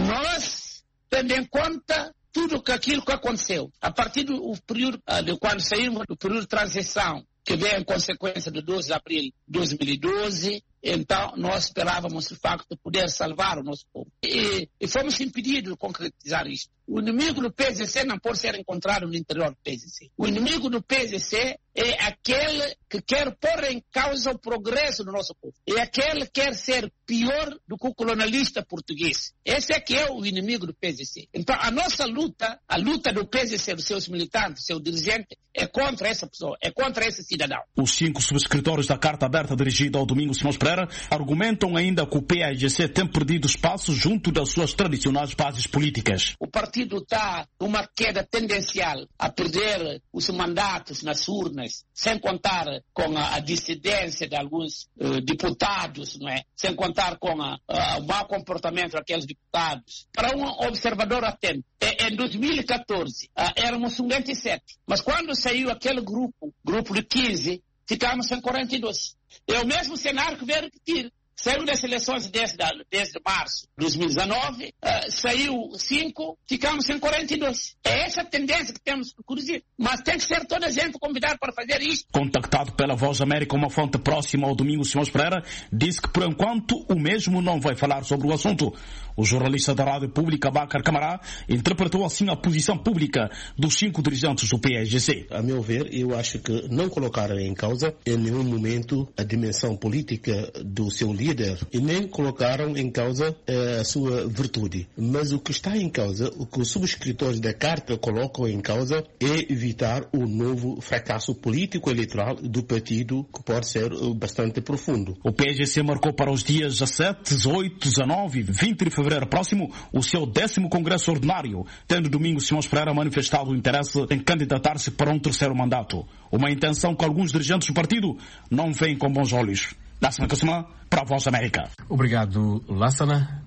Speaker 10: Nós, tendo em conta tudo aquilo que aconteceu, a partir do período, de quando saímos do período de transição, que veio em consequência do doze de abril de dois mil e doze, então nós esperávamos, de facto, poder salvar o nosso povo. E, e fomos impedidos de concretizar isto. O inimigo do P Z C não pode ser encontrado no interior do P Z C. O inimigo do P Z C é aquele que quer pôr em causa o progresso do nosso povo. É aquele que quer ser pior do que o colonialista português. Esse é que é o inimigo do P Z C. Então, a nossa luta, a luta do P Z C, dos seus militantes, do seu dirigente, é contra essa pessoa, é contra esse cidadão.
Speaker 9: Os cinco subscritores da carta aberta dirigida ao Domingos Simões Pereira argumentam ainda que o P I G C tem perdido espaço junto das suas tradicionais bases políticas.
Speaker 10: O partido está numa queda tendencial a perder os mandatos nas urnas, sem contar com a, a dissidência de alguns uh, deputados, não é? Sem contar com a, a, o mau comportamento daqueles deputados. Para um observador atento, em dois mil e catorze uh, éramos cinquenta e sete, mas quando saiu aquele grupo, grupo de quinze, ficámos em quarenta e dois. É o mesmo cenário que veio repetir. Saiu das eleições desde, desde março de dois mil e dezenove, uh, saiu cinco, ficamos em quarenta e dois. É essa a tendência que temos que corrigir. Mas tem que ser toda a gente convidada para fazer isto.
Speaker 9: Contactado pela Voz da América, uma fonte próxima ao Domingos Simões Pereira disse que, por enquanto, o mesmo não vai falar sobre o assunto. O jornalista da Rádio Pública, Bacar Camará, interpretou assim a posição pública dos cinco dirigentes do P S G C.
Speaker 6: A meu ver, eu acho que não colocaram em causa, em nenhum momento, a dimensão política do seu líder e nem colocaram em causa eh, a sua virtude. Mas o que está em causa, o que os subscritores da carta colocam em causa é evitar o novo fracasso político eleitoral do partido, que pode ser bastante profundo.
Speaker 9: O P S G C marcou para os dias dezessete, dezoito, dezenove e vinte de fevereiro próximo o seu décimo congresso ordinário, tendo Domingos Simões Pereira manifestado o interesse em candidatar-se para um terceiro mandato. Uma intenção que alguns dirigentes do partido não veem com bons olhos. Lassana Kassuma, para a Voz da América.
Speaker 2: Obrigado, Lassana.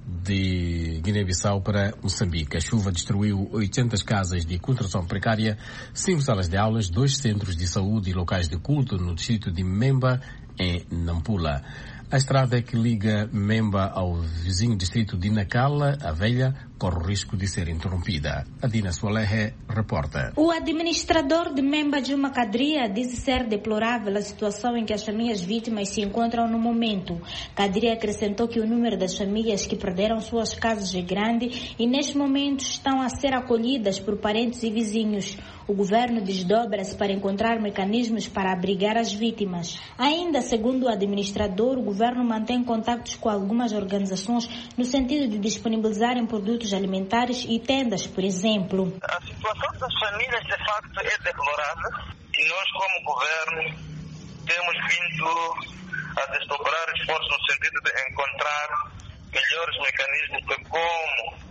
Speaker 2: De Guiné-Bissau para Moçambique. A chuva destruiu oitocentas casas de construção precária, cinco salas de aulas, dois centros de saúde e locais de culto no distrito de Memba, em Nampula. A estrada que liga Memba ao vizinho distrito de Nacala, a Velha, corre o risco de ser interrompida. Adina Soalehe reporta.
Speaker 8: O administrador de Memba, Juma Kadria, diz ser deplorável a situação em que as famílias vítimas se encontram no momento. Kadria acrescentou que o número das famílias que perderam suas casas é grande e neste momento estão a ser acolhidas por parentes e vizinhos. O governo desdobra-se para encontrar mecanismos para abrigar as vítimas. Ainda, segundo o administrador, o governo mantém contactos com algumas organizações no sentido de disponibilizarem produtos alimentares e tendas, por exemplo.
Speaker 23: A situação das famílias, de facto, é deplorável e nós, como governo, temos vindo a desdobrar esforços no sentido de encontrar melhores mecanismos de como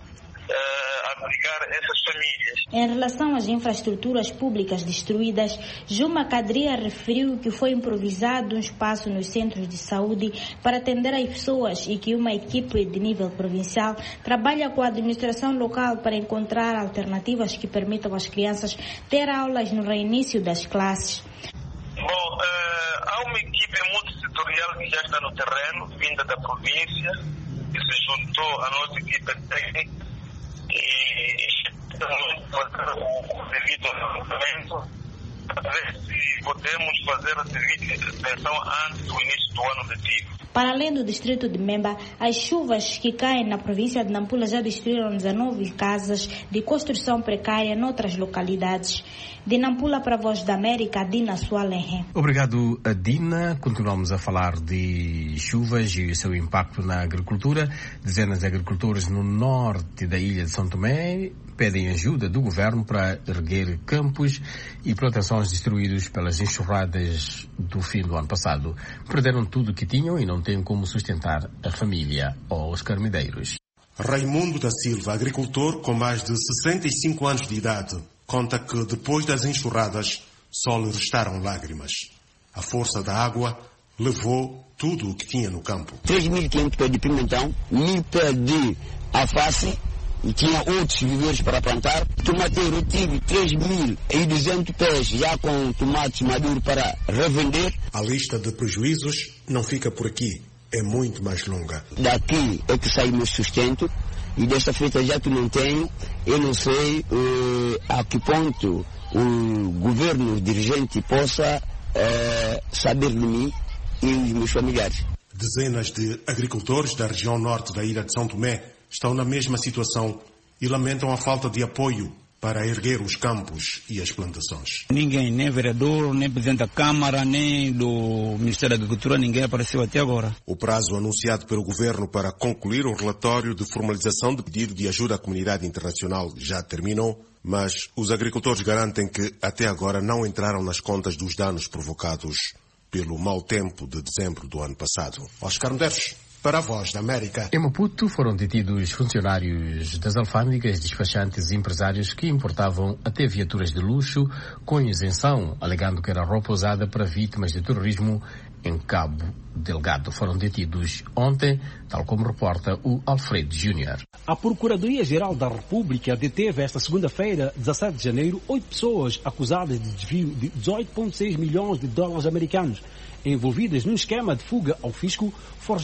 Speaker 23: Uh, abrigar essas famílias.
Speaker 8: Em relação às infraestruturas públicas destruídas, Juma Kadria referiu que foi improvisado um espaço nos centros de saúde para atender as pessoas e que uma equipe de nível provincial trabalha com a administração local para encontrar alternativas que permitam às crianças ter aulas no reinício das classes.
Speaker 23: Bom, uh, há uma equipe multissetorial que já está no terreno, vinda da província, que se juntou à nossa equipe técnica e estamos fazendo o devido levantamento para ver se podemos fazer a devida intervenção antes do início do ano letivo.
Speaker 8: Para além do distrito de Memba, as chuvas que caem na província de Nampula já destruíram dezenove casas de construção precária noutras localidades. De Nampula para a Voz da América, Adina Soalehe.
Speaker 2: Obrigado, Adina. Continuamos a falar de chuvas e o seu impacto na agricultura. Dezenas de agricultores no norte da ilha de São Tomé pedem ajuda do governo para erguer campos e plantações destruídos pelas enxurradas do fim do ano passado. Perderam tudo o que tinham e não têm como sustentar a família ou os carnideiros.
Speaker 12: Raimundo da Silva, agricultor com mais de sessenta e cinco anos de idade, conta que depois das enxurradas só lhe restaram lágrimas. A força da água levou tudo o que tinha no campo.
Speaker 25: três mil e quinhentos pés de pimentão, mil pés de alface, e tinha outros viveiros para plantar. Tomateiro, eu tive três mil e duzentos pés já com tomates maduros para revender.
Speaker 12: A lista de prejuízos não fica por aqui, é muito mais longa.
Speaker 25: Daqui é que sai meu sustento e desta feita já que não tenho, eu não sei uh, a que ponto o governo o dirigente possa uh, saber de mim e os meus familiares.
Speaker 12: Dezenas de agricultores da região norte da ilha de São Tomé estão na mesma situação e lamentam a falta de apoio para erguer os campos e as plantações.
Speaker 13: Ninguém, nem vereador, nem presidente da Câmara, nem do Ministério da Agricultura, ninguém apareceu até agora.
Speaker 12: O prazo anunciado pelo governo para concluir o relatório de formalização de pedido de ajuda à comunidade internacional já terminou, mas os agricultores garantem que até agora não entraram nas contas dos danos provocados pelo mau tempo de dezembro do ano passado. Oscar Medeiros, para a Voz da América.
Speaker 2: Em Maputo foram detidos funcionários das alfândegas, despachantes e empresários que importavam até viaturas de luxo com isenção, alegando que era roupa usada para vítimas de terrorismo em Cabo Delgado. Foram detidos ontem, tal como reporta o Alfredo Júnior.
Speaker 14: A Procuradoria-Geral da República deteve esta segunda-feira, dezessete de janeiro, oito pessoas acusadas de desvio de dezoito vírgula seis milhões de dólares americanos, envolvidas num esquema de fuga ao fisco forjado para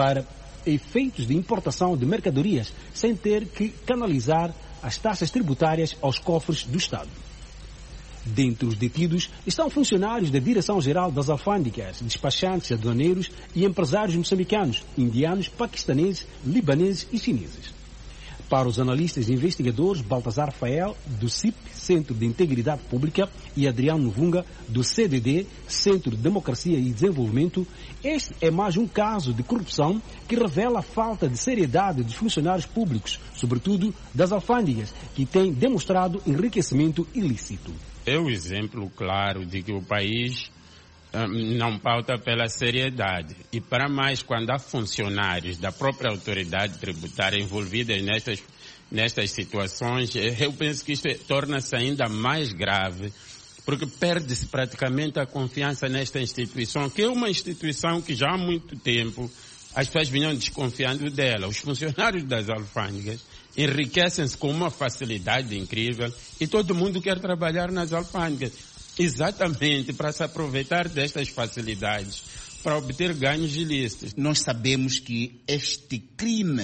Speaker 14: para efeitos de importação de mercadorias, sem ter que canalizar as taxas tributárias aos cofres do Estado. Dentre os detidos estão funcionários da Direção-Geral das Alfândegas, despachantes aduaneiros e empresários moçambicanos, indianos, paquistaneses, libaneses e chineses. Para os analistas e investigadores Baltazar Rafael, do C I P, Centro de Integridade Pública, e Adriano Novunga, do C D D, Centro de Democracia e Desenvolvimento, este é mais um caso de corrupção que revela a falta de seriedade dos funcionários públicos, sobretudo das alfândegas, que têm demonstrado enriquecimento ilícito.
Speaker 3: É o exemplo claro de que o país um, não pauta pela seriedade. E para mais, quando há funcionários da própria autoridade tributária envolvidas nestas, nestas situações, eu penso que isto é, torna-se ainda mais grave, porque perde-se praticamente a confiança nesta instituição, que é uma instituição que já há muito tempo as pessoas vinham desconfiando dela. Os funcionários das alfândegas enriquecem-se com uma facilidade incrível e todo mundo quer trabalhar nas alfândegas, exatamente para se aproveitar destas facilidades, para obter ganhos ilícitos.
Speaker 4: Nós sabemos que este crime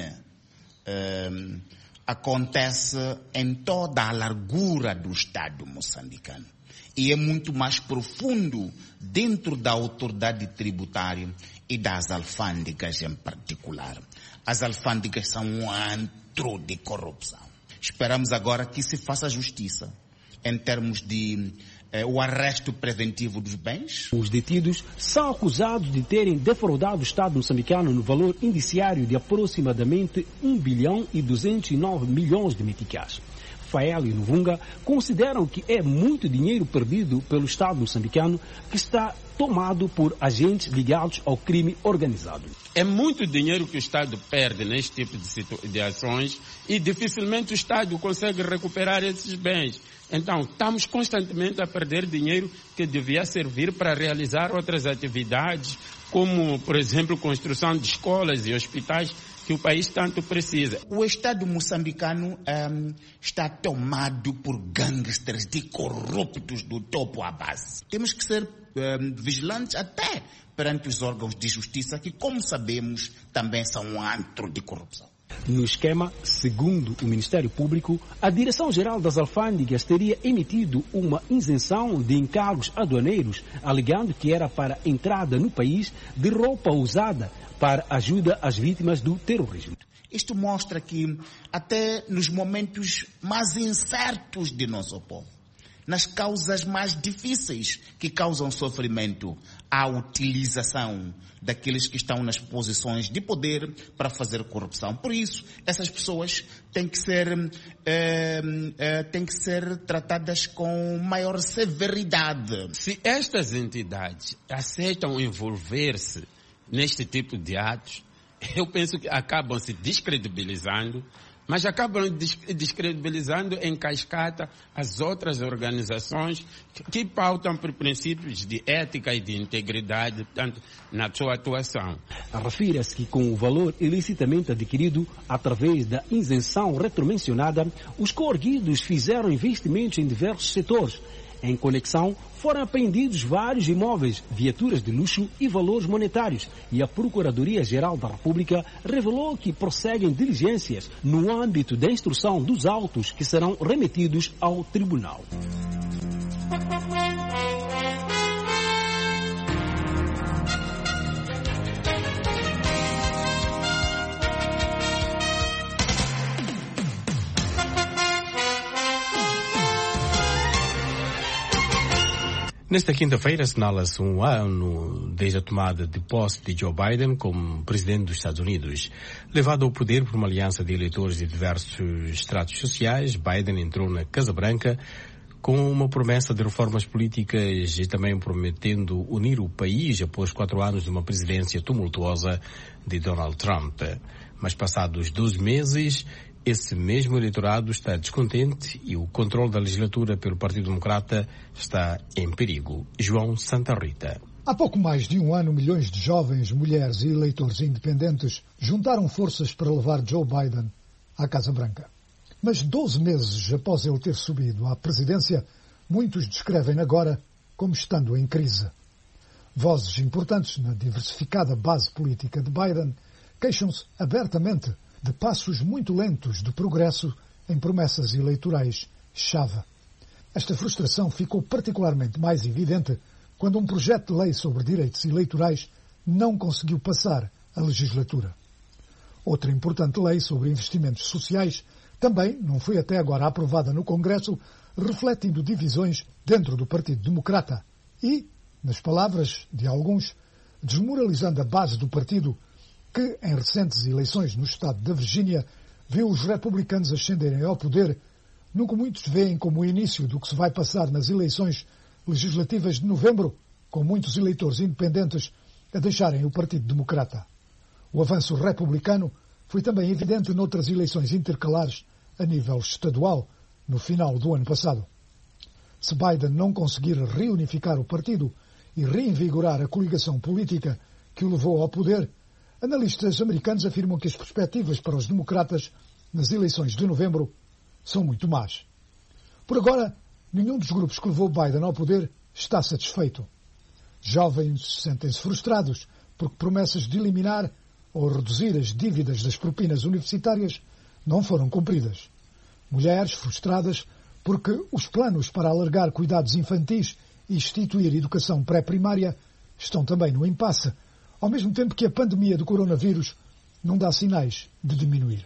Speaker 4: um, acontece em toda a largura do Estado moçambicano e é muito mais profundo dentro da autoridade tributária e das alfândegas em particular. As alfândegas são um antro de corrupção. Esperamos agora que se faça justiça em termos de eh, o arresto preventivo dos bens.
Speaker 14: Os detidos são acusados de terem defraudado o Estado moçambicano no valor indiciário de aproximadamente um bilhão e duzentos e nove milhões de meticais. Fael e Novunga consideram que é muito dinheiro perdido pelo Estado moçambicano, que está tomado por agentes ligados ao crime organizado.
Speaker 3: É muito dinheiro que o Estado perde neste tipo de, de ações e dificilmente o Estado consegue recuperar esses bens. Então, estamos constantemente a perder dinheiro que devia servir para realizar outras atividades, como, por exemplo, construção de escolas e hospitais, que o país tanto precisa.
Speaker 4: O Estado moçambicano um, está tomado por gangsters de corruptos do topo à base. Temos que ser um, vigilantes até perante os órgãos de justiça, que, como sabemos, também são um antro de corrupção.
Speaker 14: No esquema, segundo o Ministério Público, a Direção-Geral das Alfândegas teria emitido uma isenção de encargos aduaneiros, alegando que era para entrada no país de roupa usada para ajuda às vítimas do terrorismo.
Speaker 4: Isto mostra que, até nos momentos mais incertos de nosso povo, nas causas mais difíceis que causam sofrimento, a utilização daqueles que estão nas posições de poder para fazer corrupção. Por isso, essas pessoas têm que ser, eh, eh, têm que ser tratadas com maior severidade.
Speaker 3: Se estas entidades aceitam envolver-se neste tipo de atos, eu penso que acabam se descredibilizando, mas acabam descredibilizando em cascata as outras organizações que pautam por princípios de ética e de integridade, portanto, na sua atuação.
Speaker 14: Refira-se que com o valor ilicitamente adquirido através da isenção retromencionada, os coerguidos fizeram investimentos em diversos setores. Em conexão, foram apreendidos vários imóveis, viaturas de luxo e valores monetários, e a Procuradoria-Geral da República revelou que prosseguem diligências no âmbito da instrução dos autos que serão remetidos ao tribunal.
Speaker 2: Nesta quinta-feira assinala-se um ano desde a tomada de posse de Joe Biden como presidente dos Estados Unidos. Levado ao poder por uma aliança de eleitores de diversos estratos sociais, Biden entrou na Casa Branca com uma promessa de reformas políticas e também prometendo unir o país após quatro anos de uma presidência tumultuosa de Donald Trump. Mas passados doze meses, esse mesmo eleitorado está descontente e o controle da legislatura pelo Partido Democrata está em perigo. João Santa Rita.
Speaker 1: Há pouco mais de um ano, milhões de jovens, mulheres e eleitores independentes juntaram forças para levar Joe Biden à Casa Branca. Mas doze meses após ele ter subido à presidência, muitos descrevem agora como estando em crise. Vozes importantes na diversificada base política de Biden queixam-se abertamente de passos muito lentos de progresso em promessas eleitorais-chave. Esta frustração ficou particularmente mais evidente quando um projeto de lei sobre direitos eleitorais não conseguiu passar a legislatura. Outra importante lei sobre investimentos sociais também não foi até agora aprovada no Congresso, refletindo divisões dentro do Partido Democrata e, nas palavras de alguns, desmoralizando a base do partido que, em recentes eleições no estado da Virgínia, viu os republicanos ascenderem ao poder, no que muitos veem como o início do que se vai passar nas eleições legislativas de novembro, com muitos eleitores independentes a deixarem o Partido Democrata. O avanço republicano foi também evidente noutras eleições intercalares a nível estadual, no final do ano passado. Se Biden não conseguir reunificar o partido e reinvigorar a coligação política que o levou ao poder, analistas americanos afirmam que as perspectivas para os democratas nas eleições de novembro são muito más. Por agora, nenhum dos grupos que levou Biden ao poder está satisfeito. Jovens sentem-se frustrados porque promessas de eliminar ou reduzir as dívidas das propinas universitárias não foram cumpridas. Mulheres frustradas porque os planos para alargar cuidados infantis e instituir educação pré-primária estão também no impasse, ao mesmo tempo que a pandemia do coronavírus não dá sinais de diminuir.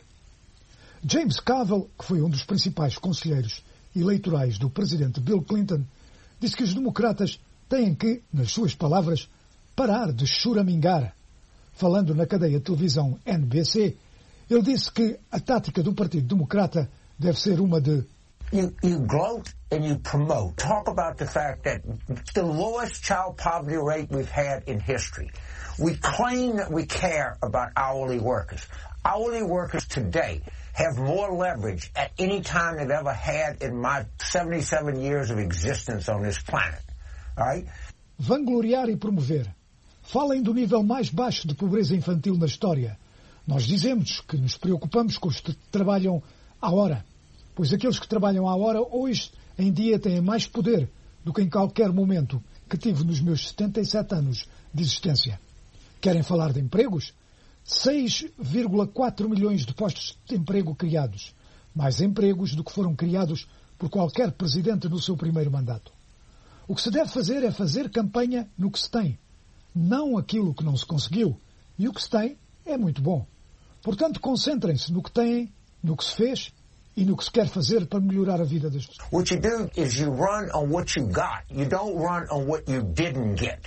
Speaker 1: James Carville, que foi um dos principais conselheiros eleitorais do presidente Bill Clinton, disse que os democratas têm que, nas suas palavras, parar de choramingar. Falando na cadeia de televisão N B C, ele disse que a tática do Partido Democrata deve ser uma de
Speaker 11: You, you gloat and you promote. Talk about the fact that the lowest child poverty rate we've had in history. We claim that we care about hourly workers. Hourly workers today have more leverage at any time they've ever had in my seventy-seven years of existence on this planet. All right?
Speaker 1: Vangloriar e promover. Falem do nível mais baixo de pobreza infantil na história. Nós dizemos que nos preocupamos com os que trabalham à hora, pois aqueles que trabalham à hora hoje em dia têm mais poder do que em qualquer momento que tive nos meus setenta e sete anos de existência. Querem falar de empregos? seis vírgula quatro milhões de postos de emprego criados. Mais empregos do que foram criados por qualquer presidente no seu primeiro mandato. O que se deve fazer é fazer campanha no que se tem, não aquilo que não se conseguiu. E o que se tem é muito bom. Portanto, concentrem-se no que têm, no que se fez e no que se quer fazer para melhorar a vida das pessoas.
Speaker 11: What you do is you run on what you got. You don't run on what you didn't get.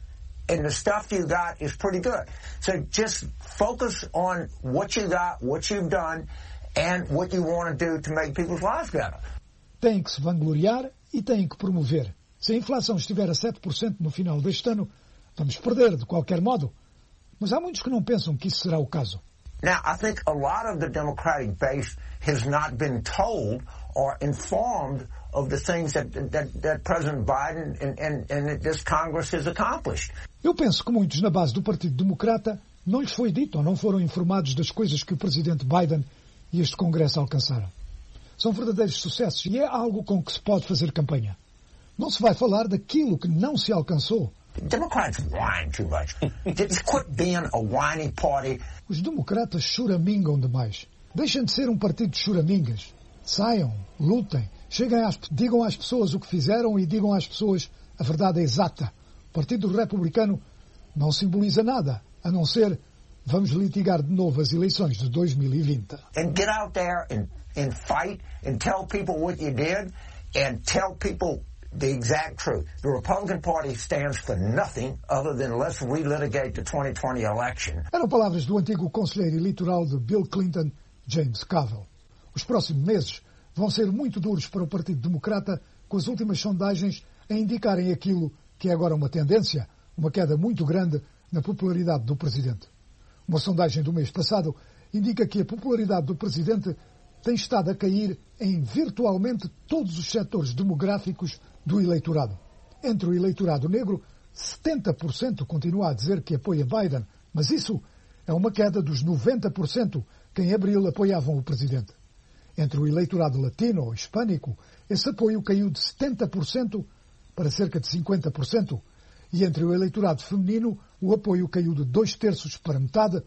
Speaker 11: And the stuff you got is pretty good. So just focus on what you got, what you've done, and what you want to do to make people's lives better.
Speaker 1: Têm que se vangloriar e têm que promover. Se a inflação estiver a sete por cento no final deste ano, vamos perder de qualquer modo. Mas há muitos que não pensam que isso será o caso.
Speaker 11: Now, I think a lot of the Democratic base has not been told or informed of the things that, that, that President Biden and, and, and this Congress has accomplished.
Speaker 1: Eu penso que muitos na base do Partido Democrata não lhes foi dito ou não foram informados das coisas que o Presidente Biden e este Congresso alcançaram. São verdadeiros sucessos e é algo com que se pode fazer campanha. Não se vai falar daquilo que não se alcançou.
Speaker 11: Democrats whine too much. Just quit being a whiny party.
Speaker 1: Os democratas choramingam demais. Deixem de ser um partido de choramingas. Saiam, lutem, cheguem às, digam às pessoas o que fizeram e digam às pessoas a verdade exata. O Partido Republicano não simboliza nada, a não ser vamos litigar de novo as eleições de dois mil e vinte.
Speaker 11: And get out there and, and fight and tell people what you did and tell people the exact truth. The Republican Party stands for nothing other than let's relitigate the twenty twenty election.
Speaker 1: Eram palavras do antigo conselheiro eleitoral de Bill Clinton, James Carville. Os próximos meses vão ser muito duros para o Partido Democrata, com as últimas sondagens a indicarem aquilo que é agora uma tendência, uma queda muito grande na popularidade do Presidente. Uma sondagem do mês passado indica que a popularidade do Presidente tem estado a cair em virtualmente todos os setores demográficos do eleitorado. Entre o eleitorado negro, setenta por cento continua a dizer que apoia Biden, mas isso é uma queda dos noventa por cento que em abril apoiavam o Presidente. Entre o eleitorado latino ou hispânico, esse apoio caiu de setenta por cento para cerca de cinquenta por cento, e entre o eleitorado feminino, o apoio caiu de dois terços para metade,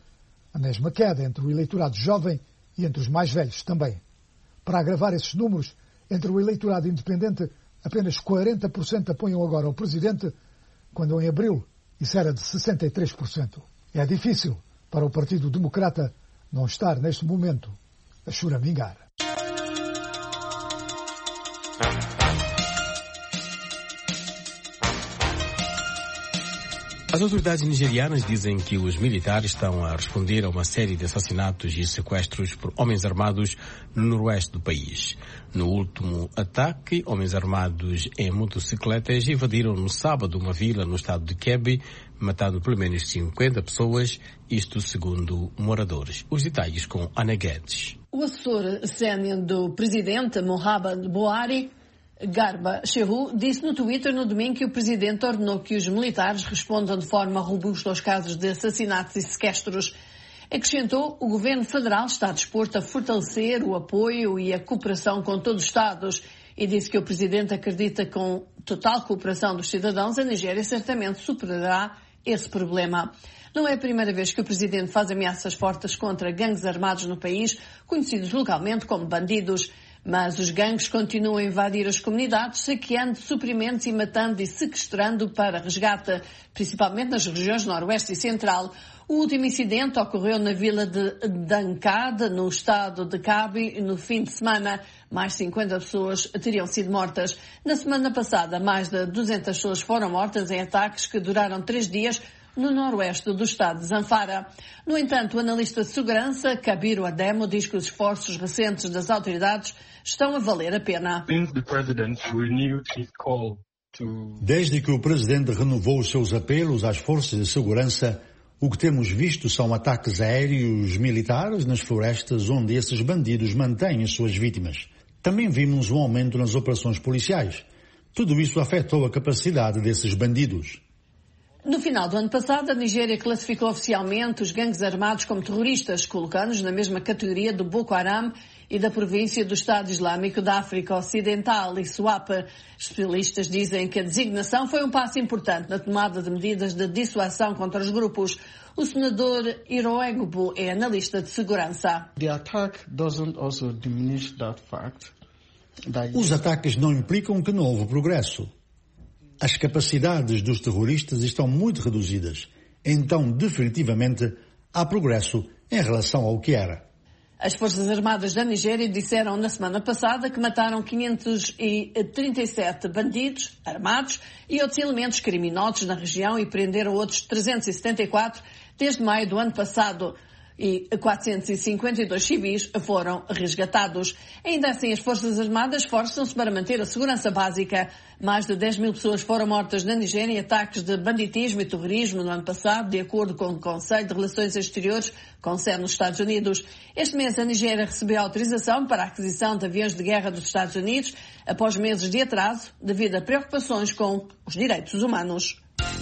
Speaker 1: a mesma queda entre o eleitorado jovem e entre os mais velhos também. Para agravar esses números, entre o eleitorado independente, apenas quarenta por cento apoiam agora o presidente, quando em abril isso era de sessenta e três por cento. É difícil para o Partido Democrata não estar, neste momento, a choramingar.
Speaker 2: As autoridades nigerianas dizem que os militares estão a responder a uma série de assassinatos e sequestros por homens armados no noroeste do país. No último ataque, homens armados em motocicletas invadiram no sábado uma vila no estado de Kebbi, matando pelo menos cinquenta pessoas, isto segundo moradores. Os detalhes com Ana Guedes.
Speaker 15: O assessor sénior do presidente, Muhammad Buhari, Garba Shehu, disse no Twitter no domingo que o presidente ordenou que os militares respondam de forma robusta aos casos de assassinatos e sequestros. Acrescentou, o governo federal está disposto a fortalecer o apoio e a cooperação com todos os Estados e disse que o presidente acredita que com total cooperação dos cidadãos a Nigéria certamente superará esse problema. Não é a primeira vez que o presidente faz ameaças fortes contra gangues armados no país, conhecidos localmente como bandidos. Mas os gangues continuam a invadir as comunidades, saqueando suprimentos e matando e sequestrando para resgate, principalmente nas regiões noroeste e central. O último incidente ocorreu na vila de Dankad, no estado de Kebbi, no fim de semana. Mais cinquenta pessoas teriam sido mortas. Na semana passada, mais de duzentas pessoas foram mortas em ataques que duraram três dias, no noroeste do estado de Zamfara. No entanto, o analista de segurança, Kabiru Ademo, diz que os esforços recentes das autoridades estão a valer a pena.
Speaker 7: Desde que o presidente renovou os seus apelos às forças de segurança, o que temos visto são ataques aéreos militares nas florestas onde esses bandidos mantêm as suas vítimas. Também vimos um aumento nas operações policiais. Tudo isso afetou a capacidade desses bandidos.
Speaker 15: No final do ano passado, a Nigéria classificou oficialmente os gangues armados como terroristas, colocando-os na mesma categoria do Boko Haram e da província do Estado Islâmico da África Ocidental, ISWAP. Especialistas dizem que a designação foi um passo importante na tomada de medidas de dissuasão contra os grupos. O senador Iroegbu é analista de segurança.
Speaker 7: Os ataques não implicam que não houve progresso. As capacidades dos terroristas estão muito reduzidas. Então, definitivamente, há progresso em relação ao que era.
Speaker 15: As Forças Armadas da Nigéria disseram na semana passada que mataram quinhentos e trinta e sete bandidos armados e outros elementos criminosos na região e prenderam outros trezentos e setenta e quatro desde maio do ano passado. E quatrocentos e cinquenta e dois civis foram resgatados. Ainda assim, as Forças Armadas esforçam-se para manter a segurança básica. Mais de dez mil pessoas foram mortas na Nigéria em ataques de banditismo e terrorismo no ano passado, de acordo com o Conselho de Relações Exteriores, com sede nos Estados Unidos. Este mês, a Nigéria recebeu autorização para a aquisição de aviões de guerra dos Estados Unidos, após meses de atraso, devido a preocupações com os direitos humanos.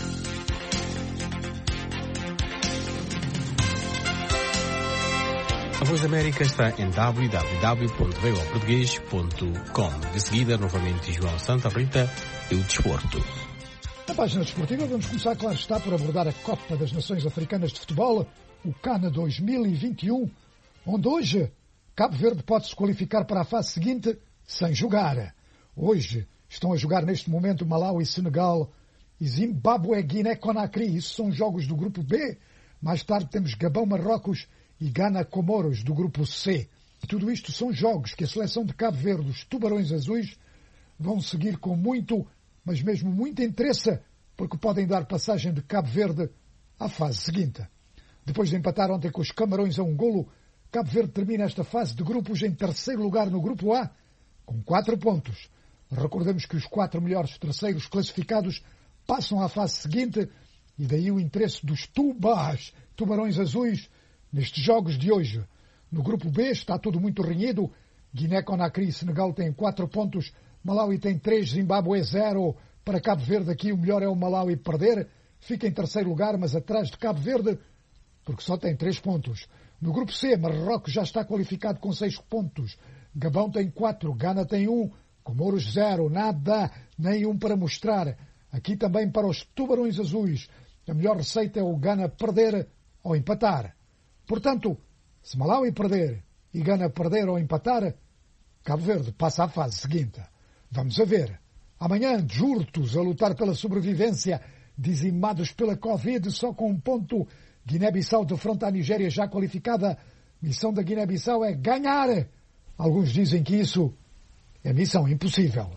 Speaker 2: A Voz da América está em w w w ponto v o português ponto com. De seguida, novamente, João Santa Rita e o desporto.
Speaker 1: Na página desportiva, vamos começar, claro está, por abordar a Copa das Nações Africanas de Futebol, o CAN dois mil e vinte e um, onde hoje Cabo Verde pode se qualificar para a fase seguinte sem jogar. Hoje estão a jogar neste momento Malawi, Senegal e Zimbábue, Guiné-Conakry. Isso são jogos do grupo B. Mais tarde temos Gabão, Marrocos e Gana, Comoros, do grupo C. E tudo isto são jogos que a seleção de Cabo Verde, os Tubarões Azuis, vão seguir com muito, mas mesmo muito interesse, porque podem dar passagem de Cabo Verde à fase seguinte. Depois de empatar ontem com os Camarões a um golo, Cabo Verde termina esta fase de grupos em terceiro lugar no grupo A, com quatro pontos. Recordemos que os quatro melhores terceiros classificados passam à fase seguinte, e daí o interesse dos Tubas, Tubarões Azuis, nestes jogos de hoje. No grupo B está tudo muito renhido. Guiné-Conakry e Senegal têm quatro pontos, Malawi tem três, Zimbábue zero. Para Cabo Verde aqui o melhor é o Malawi perder. Fica em terceiro lugar, mas atrás de Cabo Verde, porque só tem três pontos. No grupo C, Marrocos já está qualificado com seis pontos. Gabão tem quatro, Gana tem um, Comoros zero, nada, nem um para mostrar. Aqui também para os Tubarões Azuis. A melhor receita é o Gana perder ou empatar. Portanto, se Malawi perder e Gana perder ou empatar, Cabo Verde passa à fase seguinte. Vamos a ver. Amanhã, jurtos a lutar pela sobrevivência, dizimados pela Covid, só com um ponto. Guiné-Bissau defronta a Nigéria já qualificada. Missão da Guiné-Bissau é ganhar. Alguns dizem que isso é missão impossível.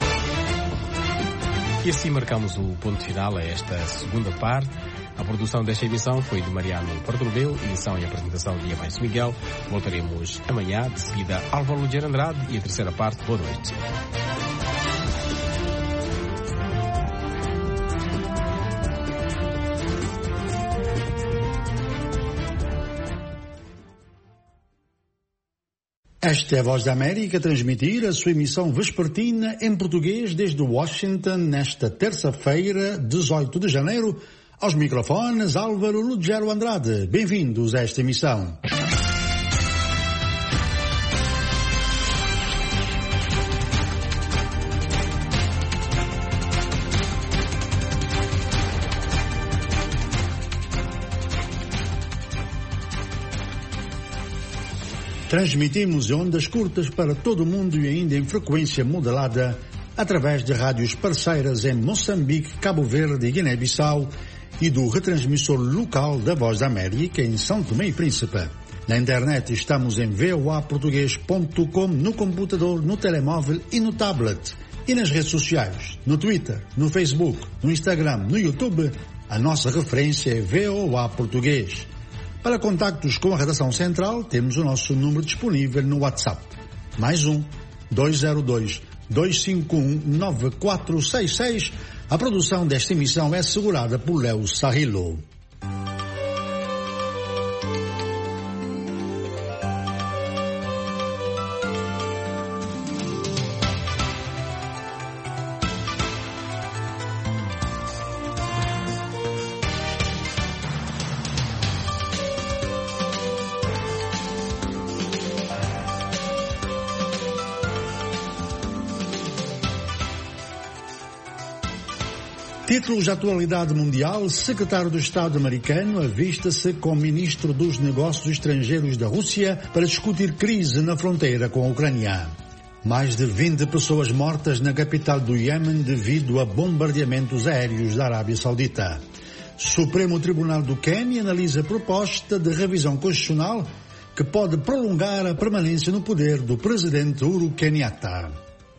Speaker 2: E assim marcamos o ponto final a esta segunda parte. A produção desta emissão foi de Mariano Bartolomeu, edição e apresentação de Amâncio Miguel. Voltaremos amanhã, de seguida Álvaro Luger Andrade e a terceira parte. Boa noite.
Speaker 7: Esta é a Voz da América a transmitir a sua emissão vespertina em português desde Washington nesta terça-feira, dezoito de janeiro. Aos microfones, Álvaro Lugero Andrade. Bem-vindos a esta emissão. Transmitimos em ondas curtas para todo o mundo e ainda em frequência modulada através de rádios parceiras em Moçambique, Cabo Verde e Guiné-Bissau e do retransmissor local da Voz da América em São Tomé e Príncipe. Na internet estamos em v o a português ponto com, no computador, no telemóvel e no tablet. E nas redes sociais, no Twitter, no Facebook, no Instagram, no YouTube, a nossa referência é V O A Português. Para contactos com a redação central, temos o nosso número disponível no WhatsApp. Mais um, dois zero dois, dois cinco um, nove quatro seis seis. A produção desta emissão é assegurada por Léo Sarrilo. Títulos de atualidade mundial, secretário do Estado americano avista-se com o ministro dos Negócios Estrangeiros da Rússia para discutir crise na fronteira com a Ucrânia. Mais de vinte pessoas mortas na capital do Iêmen devido a bombardeamentos aéreos da Arábia Saudita. Supremo Tribunal do Quênia analisa proposta de revisão constitucional que pode prolongar a permanência no poder do presidente Uhuru Kenyatta.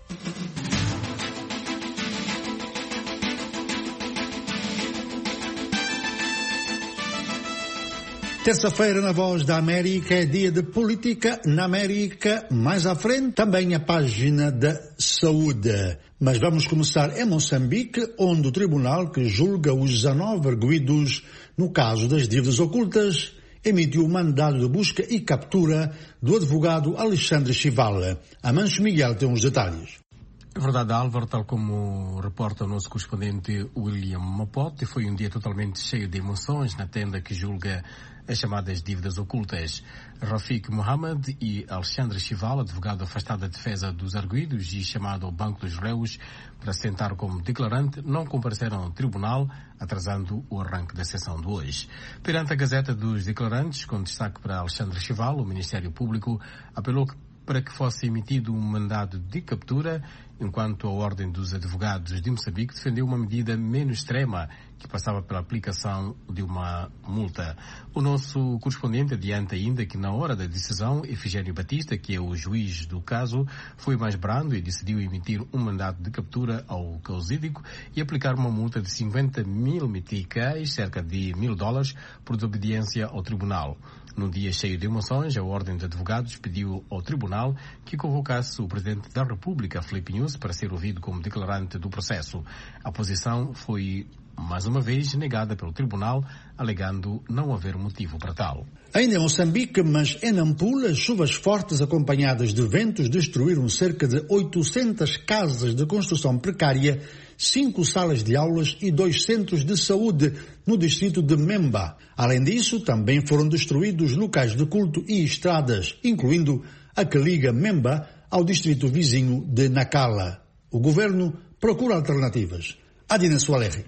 Speaker 7: Terça-feira na Voz da América é dia de política na América. Mais à frente também a página da saúde. Mas vamos começar em Moçambique, onde o tribunal que julga os dezanove arguidos no caso das dívidas ocultas emitiu o mandado de busca e captura do advogado Alexandre Chival. Amâncio Miguel tem os detalhes.
Speaker 2: É verdade, Álvaro, tal como reporta o nosso correspondente William Mapote, foi um dia totalmente cheio de emoções na tenda que julga as chamadas dívidas ocultas. Rafik Mohamed e Alexandre Chival, advogado afastado da defesa dos arguidos e chamado ao banco dos réus para se sentar como declarante, não compareceram ao tribunal, atrasando o arranque da sessão de hoje. Perante a Gazeta dos Declarantes, com destaque para Alexandre Chival, o Ministério Público apelou para que fosse emitido um mandado de captura, enquanto a Ordem dos Advogados de Moçambique defendeu uma medida menos extrema, que passava pela aplicação de uma multa. O nosso correspondente adianta ainda que na hora da decisão, Efigênio Batista, que é o juiz do caso, foi mais brando e decidiu emitir um mandado de captura ao causídico e aplicar uma multa de cinquenta mil meticais, cerca de mil dólares, por desobediência ao tribunal. Num dia cheio de emoções, a Ordem de Advogados pediu ao tribunal que convocasse o Presidente da República, Filipe Nyusi, para ser ouvido como declarante do processo. A posição foi, mais uma vez, negada pelo tribunal, alegando não haver motivo para tal.
Speaker 7: Ainda em Moçambique, mas em Nampula, chuvas fortes acompanhadas de ventos destruíram cerca de oitocentas casas de construção precária, cinco salas de aulas e dois centros de saúde no distrito de Memba. Além disso, também foram destruídos locais de culto e estradas, incluindo a que liga Memba ao distrito vizinho de Nacala. O governo procura alternativas. Adina Soalerri.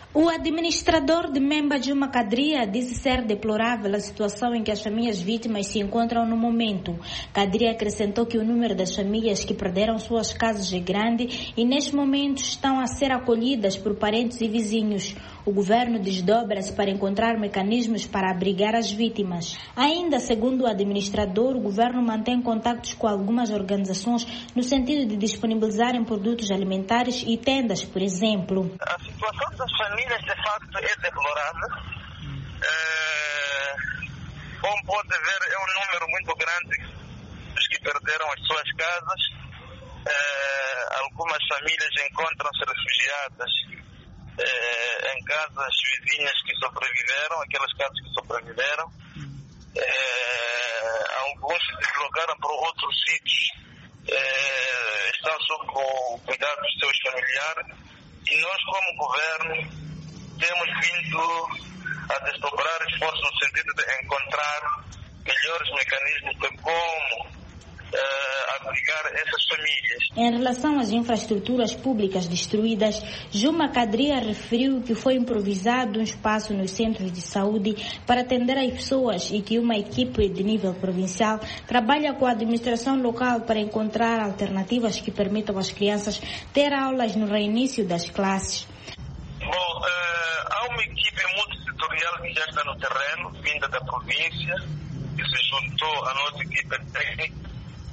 Speaker 8: O administrador de Memba Juma Kadria disse ser deplorável a situação em que as famílias vítimas se encontram no momento. Kadria acrescentou que o número das famílias que perderam suas casas é grande e neste momento estão a ser acolhidas por parentes e vizinhos. O governo desdobra-se para encontrar mecanismos para abrigar as vítimas. Ainda, segundo o administrador, o governo mantém contactos com algumas organizações no sentido de disponibilizarem produtos alimentares e tendas, por exemplo.
Speaker 16: A situação das famílias, de facto, é deplorável. É, como pode ver, é um número muito grande dos que perderam as suas casas. É, algumas famílias encontram-se refugiadas É, em casas vizinhas que sobreviveram, aquelas casas que sobreviveram. É, alguns se deslocaram para outros sítios, é, estão sob o cuidado dos seus familiares e nós, como governo, temos vindo a desdobrar esforços no sentido de encontrar melhores mecanismos de como Uh, abrigar essas famílias.
Speaker 8: Em relação às infraestruturas públicas destruídas, Juma Kadria referiu que foi improvisado um espaço nos centros de saúde para atender as pessoas e que uma equipe de nível provincial trabalha com a administração local para encontrar alternativas que permitam às crianças ter aulas no reinício das classes.
Speaker 16: Bom, uh, há uma equipe multissetorial que já está no terreno, vinda da província, que se juntou à nossa equipe técnica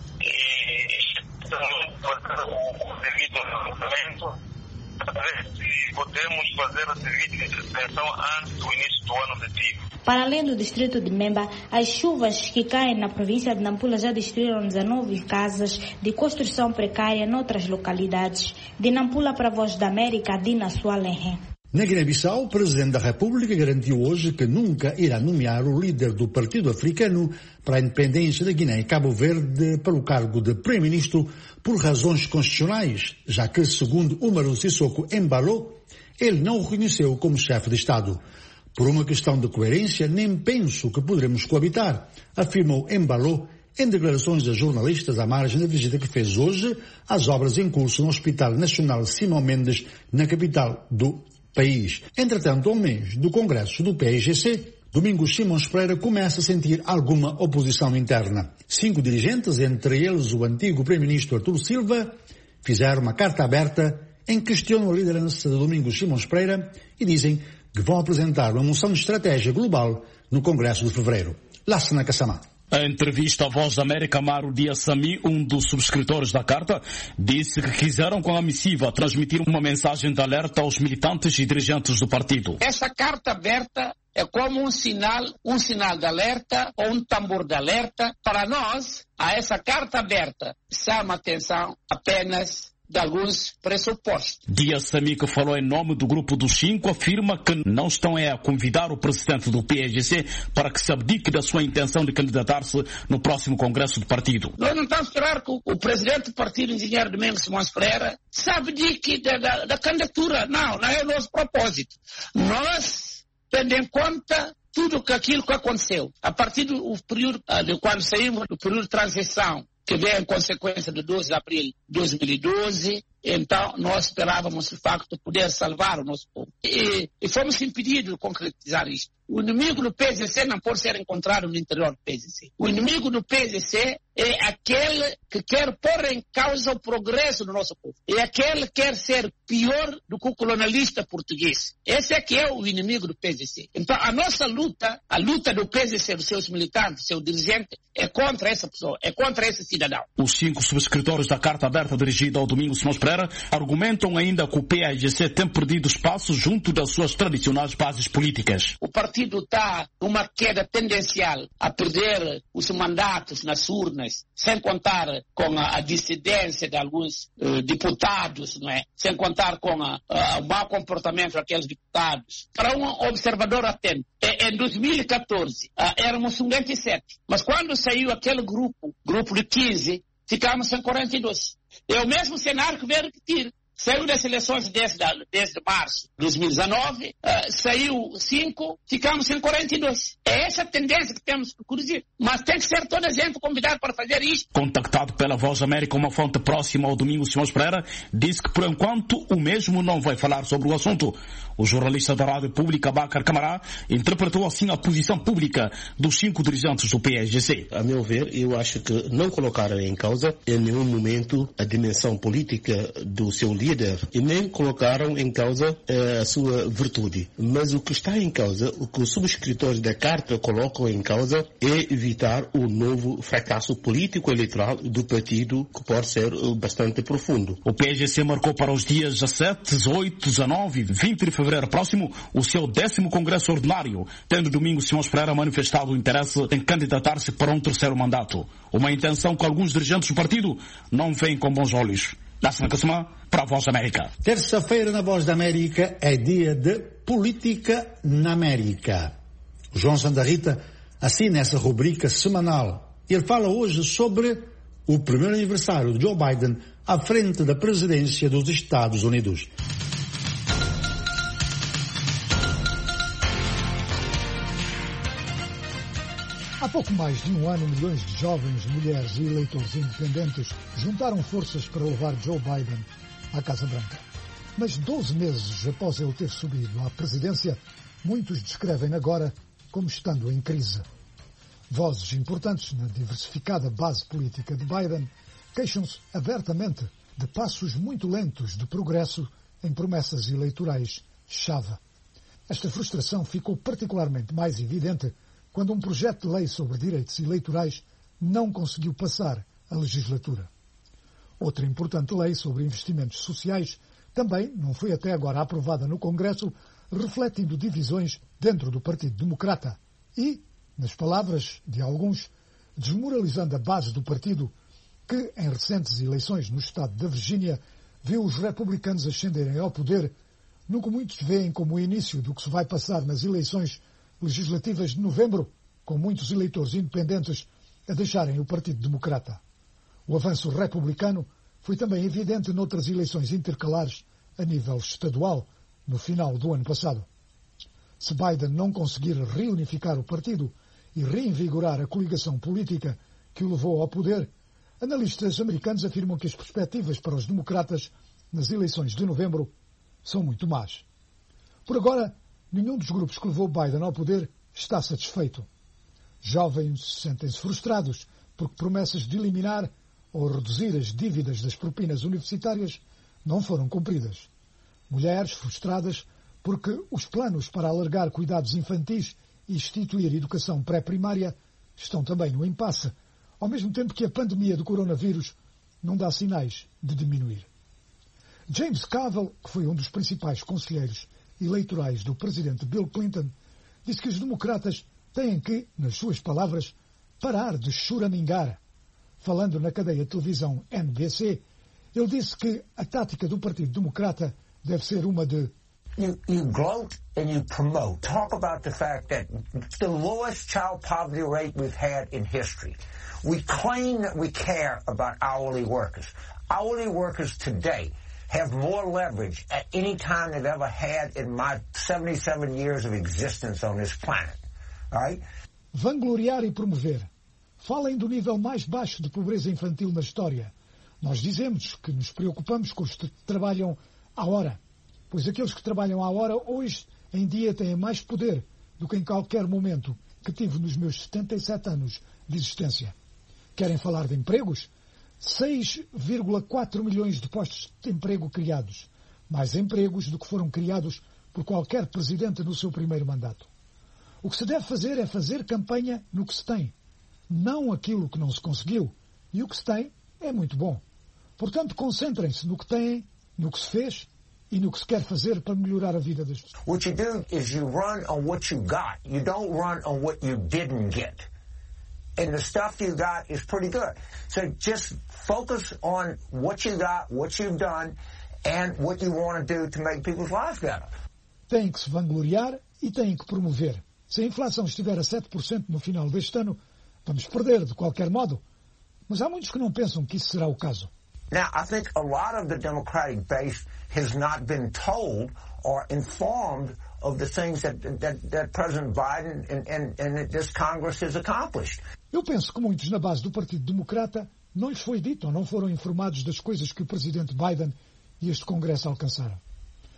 Speaker 16: e estamos fazendo o devido levantamento para ver se podemos fazer a devida intervenção antes do início do ano letivo.
Speaker 8: Para além do distrito de Memba, as chuvas que caem na província de Nampula já destruíram dezenove casas de construção precária noutras localidades. De Nampula para a Voz da América, Dina Sualenhe.
Speaker 7: Na Guiné-Bissau, o Presidente da República garantiu hoje que nunca irá nomear o líder do Partido Africano para a independência da Guiné e Cabo Verde para o cargo de Primeiro-Ministro por razões constitucionais, já que, segundo Umaru Sissoko Embalo, ele não o reconheceu como chefe de Estado. Por uma questão de coerência, nem penso que poderemos coabitar, afirmou Embalo em declarações a jornalistas à margem da visita que fez hoje às obras em curso no Hospital Nacional Simão Mendes, na capital do país. Entretanto, ao mês do Congresso do P A I G C, Domingos Simões Pereira começa a sentir alguma oposição interna. Cinco dirigentes, entre eles o antigo Primeiro-Ministro Artur Silva, fizeram uma carta aberta em que questionam a liderança de Domingos Simões Pereira e dizem que vão apresentar uma moção de estratégia global no Congresso de fevereiro. Lassana Kassamá.
Speaker 9: Em entrevista à Voz da América, Mauro Dias-Sami, um dos subscritores da carta, disse que quiseram com a missiva transmitir uma mensagem de alerta aos militantes e dirigentes do partido.
Speaker 10: Essa carta aberta é como um sinal, um sinal de alerta ou um tambor de alerta. Para nós, a essa carta aberta chama atenção apenas de alguns pressupostos.
Speaker 9: Dias-Sami, que falou em nome do Grupo dos Cinco, afirma que não estão a convidar o presidente do P A I G C para que se abdique da sua intenção de candidatar-se no próximo Congresso do partido.
Speaker 10: Nós não estamos a esperar que o presidente do partido, engenheiro Domingos Simões Pereira, se abdique da, da, da candidatura. Não, não é o nosso propósito. Nós, tendo em conta tudo aquilo que aconteceu, a partir do período, de quando saímos do período de transição, que veio em consequência de doze de abril de dois mil e doze, então nós esperávamos, de facto, poder salvar o nosso povo. E, e fomos impedidos de concretizar isto. O inimigo do P Z C não pode ser encontrado no interior do P Z C. O inimigo do P Z C é aquele que quer pôr em causa o progresso do nosso povo. É aquele que quer ser pior do que o colonialista português. Esse é que é o inimigo do P Z C. Então a nossa luta, a luta do P Z C, dos seus militantes, seu dirigente, é contra essa pessoa, é contra esse cidadão.
Speaker 9: Os cinco subscritores da carta aberta dirigida ao Domingos Simões Pereira argumentam ainda que o P A I G C tem perdido espaço junto das suas tradicionais bases políticas.
Speaker 10: O partido está numa queda tendencial a perder os mandatos nas urnas, sem contar com a, a dissidência de alguns uh, deputados, não é? Sem contar com a, a, o mau comportamento daqueles deputados. Para um observador atento, é, em dois mil e catorze uh, éramos cinquenta e sete, mas quando saiu aquele grupo, grupo de quinze, ficamos em quarenta e dois. É o mesmo cenário que veio repetir. Saiu das eleições desde, desde março de dois mil e dezenove, uh, saiu cinco, ficamos em quarenta e dois. É essa a tendência que temos que corrigir. Mas tem que ser toda a gente convidada para fazer isto.
Speaker 9: Contactado pela Voz da América, uma fonte próxima ao Domingos Simões Pereira, disse que por enquanto o mesmo não vai falar sobre o assunto. O jornalista da Rádio Pública, Bakar Camará, interpretou assim a posição pública dos cinco dirigentes do P S G C.
Speaker 6: A meu ver, eu acho que não colocaram em causa em nenhum momento a dimensão política do seu líder e nem colocaram em causa eh, a sua virtude. Mas o que está em causa, o que os subscritores da carta colocam em causa é evitar o novo fracasso político eleitoral do partido, que pode ser bastante profundo.
Speaker 9: O P S G C marcou para os dias dezessete, dezoito, dezenove e vinte de fevereiro próximo o seu décimo Congresso Ordinário, tendo domingo Simões Pereira manifestado o interesse em candidatar-se para um terceiro mandato. Uma intenção que alguns dirigentes do partido não veem com bons olhos. Dássima Cassumã, para a Voz da América.
Speaker 7: Terça-feira na Voz da América é dia de Política na América. O João Sandarrita assina essa rubrica semanal. Ele fala hoje sobre o primeiro aniversário de Joe Biden à frente da presidência dos Estados Unidos.
Speaker 1: Há pouco mais de um ano, milhões de jovens, mulheres e eleitores independentes juntaram forças para levar Joe Biden à Casa Branca. Mas doze meses após ele ter subido à presidência, muitos descrevem agora como estando em crise. Vozes importantes na diversificada base política de Biden queixam-se abertamente de passos muito lentos de progresso em promessas eleitorais-chave. Esta frustração ficou particularmente mais evidente quando um projeto de lei sobre direitos eleitorais não conseguiu passar a legislatura. Outra importante lei sobre investimentos sociais também não foi até agora aprovada no Congresso, refletindo divisões dentro do Partido Democrata e, nas palavras de alguns, desmoralizando a base do partido que, em recentes eleições no estado da Virgínia, viu os republicanos ascenderem ao poder, no que muitos veem como o início do que se vai passar nas eleições legislativas de novembro, com muitos eleitores independentes a deixarem o Partido Democrata. O avanço republicano foi também evidente noutras eleições intercalares a nível estadual, no final do ano passado. Se Biden não conseguir reunificar o partido e reinvigorar a coligação política que o levou ao poder, analistas americanos afirmam que as perspectivas para os democratas nas eleições de novembro são muito más. Por agora, nenhum dos grupos que levou Biden ao poder está satisfeito. Jovens sentem-se frustrados porque promessas de eliminar ou reduzir as dívidas das propinas universitárias não foram cumpridas. Mulheres frustradas porque os planos para alargar cuidados infantis e instituir educação pré-primária estão também no impasse, ao mesmo tempo que a pandemia do coronavírus não dá sinais de diminuir. James Carville, que foi um dos principais conselheiros eleitorais do presidente Bill Clinton, disse que os democratas têm que, nas suas palavras, parar de choramingar. Falando na cadeia de televisão N B C, ele disse que a tática do Partido Democrata deve ser uma de
Speaker 11: You, you gloat and you promote. Talk about the fact that the lowest child poverty rate we've had in history. We claim that we care about hourly workers. Hourly workers today have more leverage at any time they've ever had in my seventy-seven years of existence on this planet. All right?
Speaker 1: Vangloriar e promover. Falem do nível mais baixo de pobreza infantil na história. Nós dizemos que nos preocupamos com os que trabalham à hora, pois aqueles que trabalham à hora hoje em dia têm mais poder do que em qualquer momento que tive nos meus setenta e sete anos de existência. Querem falar de empregos? seis vírgula quatro milhões de postos de emprego criados. Mais empregos do que foram criados por qualquer presidente no seu primeiro mandato. O que se deve fazer é fazer campanha no que se tem, não aquilo que não se conseguiu. E o que se tem é muito bom. Portanto, concentrem-se no que têm, no que se fez e no que se quer fazer para melhorar a vida das pessoas.
Speaker 11: What you do is you run on what you got. You don't run on what you didn't get. And the stuff you got is pretty good. So just focus on what you got, what you've done, and what you want to do to make people's lives better.
Speaker 1: Têm que se vangloriar e têm que promover. Se a inflação estiver a sete por cento no final deste ano, vamos perder de qualquer modo. Mas há muitos que não pensam que isso será o caso.
Speaker 11: Now, I think a lot of the Democratic base has not been told or informed of the things that, that, that President Biden and, and, and this Congress has accomplished.
Speaker 1: Eu penso que muitos na base do Partido Democrata não lhes foi dito ou não foram informados das coisas que o Presidente Biden e este Congresso alcançaram.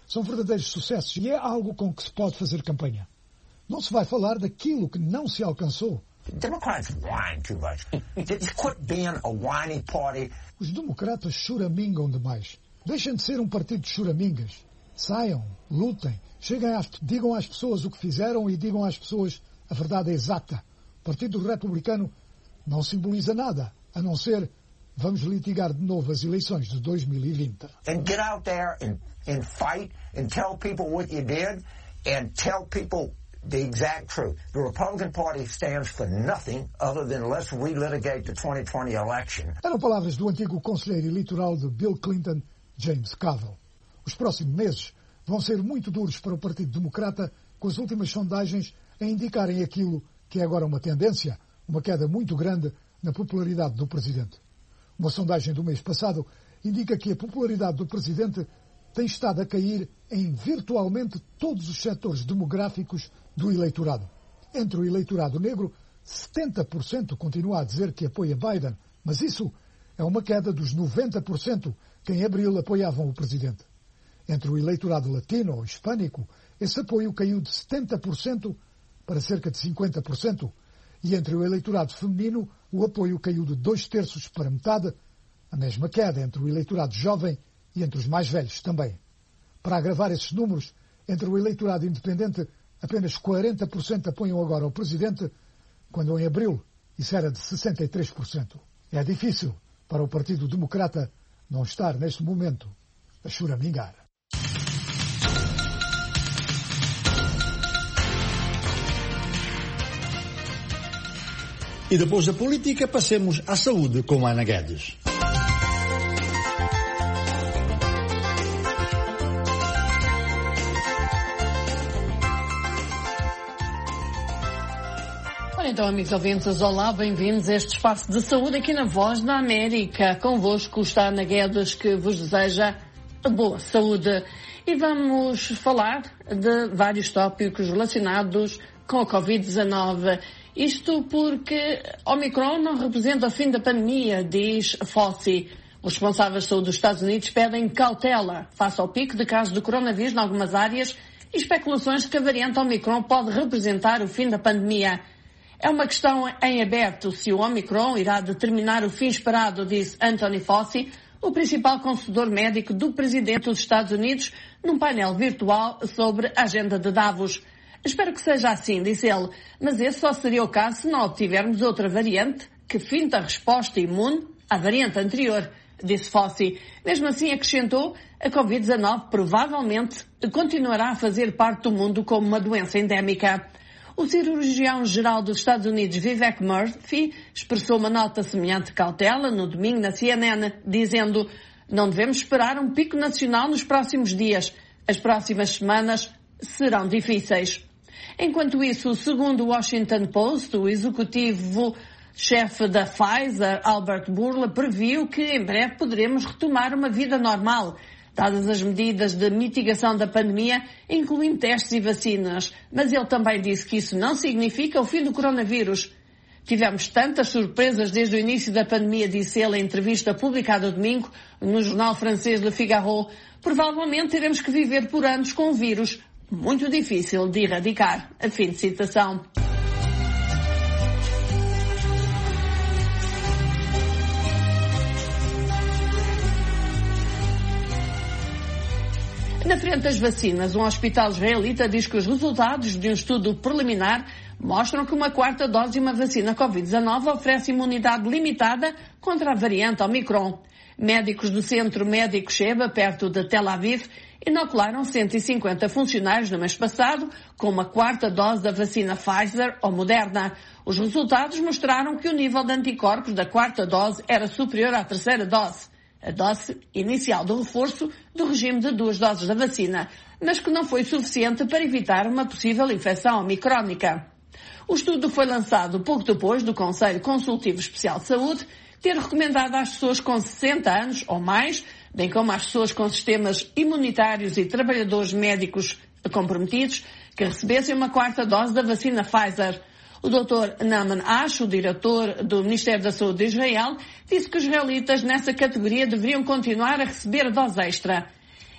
Speaker 1: são verdadeiros sucessos e é algo com que se pode fazer campanha. Não se vai falar daquilo que não se alcançou.
Speaker 11: Democrats whine too much. Just quit being a whiny party.
Speaker 1: Os democratas choramingam demais. Deixem de ser um partido de choramingas. Saiam, lutem, cheguem às, digam às pessoas o que fizeram e digam às pessoas a verdade exata. O Partido Republicano não simboliza nada, a não ser vamos litigar de novo as eleições de dois mil e vinte.
Speaker 11: And get out there and, and fight and tell people what you did and tell people the exact truth. The Republican Party stands for nothing other than let's relitigate the twenty twenty election.
Speaker 1: Eram palavras do antigo conselheiro eleitoral de Bill Clinton, James Cavell. Os próximos meses vão ser muito duros para o Partido Democrata, com as últimas sondagens a indicarem aquilo que é agora uma tendência, uma queda muito grande na popularidade do Presidente. Uma sondagem do mês passado indica que a popularidade do Presidente tem estado a cair em virtualmente todos os setores demográficos do eleitorado. Entre o eleitorado negro, setenta por cento continua a dizer que apoia Biden, mas isso é uma queda dos noventa por cento que em abril apoiavam o Presidente. Entre o eleitorado latino ou hispânico, esse apoio caiu de setenta por cento para cerca de cinquenta por cento, e entre o eleitorado feminino, o apoio caiu de dois terços para metade, a mesma queda entre o eleitorado jovem e entre os mais velhos também. Para agravar esses números, entre o eleitorado independente, apenas quarenta por cento apoiam agora o Presidente, quando em abril isso era de sessenta e três por cento. É difícil para o Partido Democrata não estar, neste momento, a choramingar.
Speaker 7: E depois da política, passemos à saúde com Ana Guedes.
Speaker 15: Ora então, amigos ouvintes, olá, bem-vindos a este espaço de saúde aqui na Voz da América. Convosco está Ana Guedes, que vos deseja boa saúde. E vamos falar de vários tópicos relacionados com a covid dezenove. Isto porque Omicron não representa o fim da pandemia, diz Fauci. Os responsáveis de saúde dos Estados Unidos pedem cautela face ao pico de casos de coronavírus em algumas áreas e especulações de que a variante Omicron pode representar o fim da pandemia. É uma questão em aberto se o Omicron irá determinar o fim esperado, disse Anthony Fauci, o principal consultor médico do presidente dos Estados Unidos, num painel virtual sobre a agenda de Davos. Espero que seja assim, disse ele, mas esse só seria o caso se não obtivermos outra variante que finta a resposta imune à variante anterior, disse Fauci. Mesmo assim, acrescentou, a covid dezenove provavelmente continuará a fazer parte do mundo como uma doença endémica. O cirurgião-geral dos Estados Unidos, Vivek Murthy, expressou uma nota semelhante de cautela no domingo na C N N, dizendo: não devemos esperar um pico nacional nos próximos dias. As próximas semanas serão difíceis. Enquanto isso, segundo o Washington Post, o executivo-chefe da Pfizer, Albert Bourla, previu que em breve poderemos retomar uma vida normal, dadas as medidas de mitigação da pandemia, incluindo testes e vacinas. Mas ele também disse que isso não significa o fim do coronavírus. Tivemos tantas surpresas desde o início da pandemia, disse ele em entrevista publicada domingo no jornal francês Le Figaro. Provavelmente teremos que viver por anos com o vírus. Muito difícil de erradicar. A fim de citação. Na frente das vacinas, um hospital israelita diz que os resultados de um estudo preliminar mostram que uma quarta dose de uma vacina covid dezenove oferece imunidade limitada contra a variante Omicron. Médicos do Centro Médico Sheba, perto de Tel Aviv, inocularam cento e cinquenta funcionários no mês passado com uma quarta dose da vacina Pfizer ou Moderna. Os resultados mostraram que o nível de anticorpos da quarta dose era superior à terceira dose, a dose inicial do reforço do regime de duas doses da vacina, mas que não foi suficiente para evitar uma possível infecção omicrónica. O estudo foi lançado pouco depois do Conselho Consultivo Especial de Saúde ter recomendado às pessoas com sessenta anos ou mais, bem como às pessoas com sistemas imunitários e trabalhadores médicos comprometidos, que recebessem uma quarta dose da vacina Pfizer. O doutor Naaman Ash, o diretor do Ministério da Saúde de Israel, disse que os israelitas nessa categoria deveriam continuar a receber a dose extra.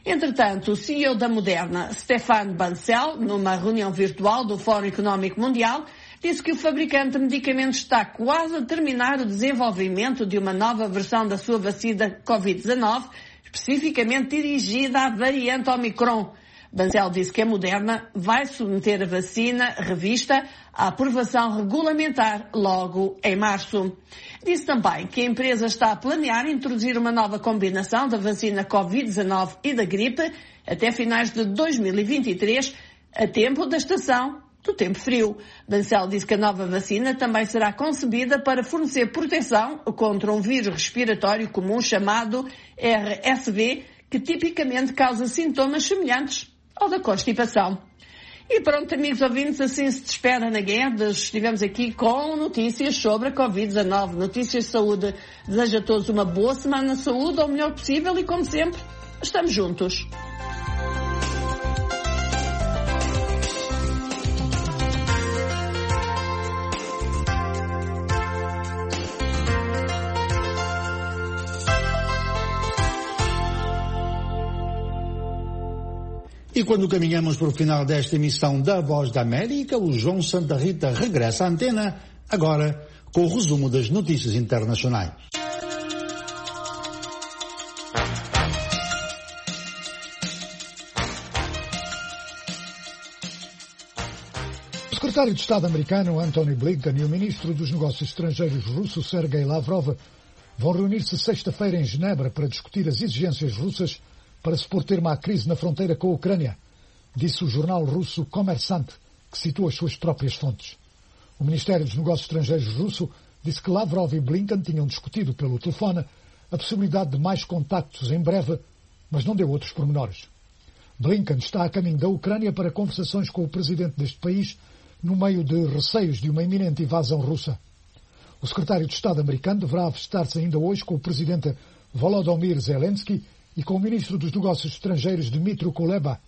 Speaker 15: Entretanto, o C E O da Moderna, Stéphane Bancel, numa reunião virtual do Fórum Económico Mundial, disse que o fabricante de medicamentos está quase a terminar o desenvolvimento de uma nova versão da sua vacina covid dezanove, especificamente dirigida à variante Omicron. Bancel disse que a Moderna vai submeter a vacina revista à aprovação regulamentar logo em março. Disse também que a empresa está a planear introduzir uma nova combinação da vacina covid dezanove e da gripe até finais de dois mil e vinte e três, a tempo da estação do tempo frio. Bancel disse que a nova vacina também será concebida para fornecer proteção contra um vírus respiratório comum chamado R S V, que tipicamente causa sintomas semelhantes ao da constipação. E pronto, amigos ouvintes, assim se despede Ana Guedes. Estivemos aqui com notícias sobre a covid dezanove, notícias de saúde. Desejo a todos uma boa semana de saúde, ao melhor possível, e como sempre, estamos juntos.
Speaker 7: E quando caminhamos para o final desta emissão da Voz da América, o João Santa Rita regressa à antena, agora com o resumo das notícias internacionais.
Speaker 1: O secretário de Estado americano Antony Blinken e o ministro dos Negócios Estrangeiros russo Sergei Lavrov vão reunir-se sexta-feira em Genebra para discutir as exigências russas para se pôr termo à crise na fronteira com a Ucrânia, disse o jornal russo Kommersant, que citou as suas próprias fontes. O Ministério dos Negócios Estrangeiros russo disse que Lavrov e Blinken tinham discutido pelo telefone a possibilidade de mais contactos em breve, mas não deu outros pormenores. Blinken está a caminho da Ucrânia para conversações com o presidente deste país, no meio de receios de uma iminente invasão russa. O secretário de Estado americano deverá avistar-se ainda hoje com o presidente Volodymyr Zelensky e com o ministro dos Negócios Estrangeiros Dmytro Kuleba.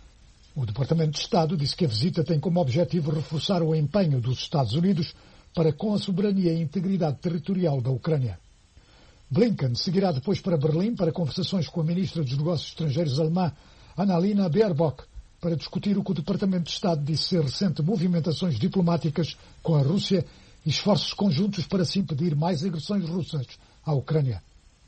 Speaker 1: O Departamento de Estado disse que a visita tem como objetivo reforçar o empenho dos Estados Unidos para com a soberania e integridade territorial da Ucrânia. Blinken seguirá depois para Berlim para conversações com a ministra dos Negócios Estrangeiros alemã Annalena Baerbock para discutir o que o Departamento de Estado disse ser recente movimentações diplomáticas com a Rússia e esforços conjuntos para se impedir mais agressões russas à Ucrânia.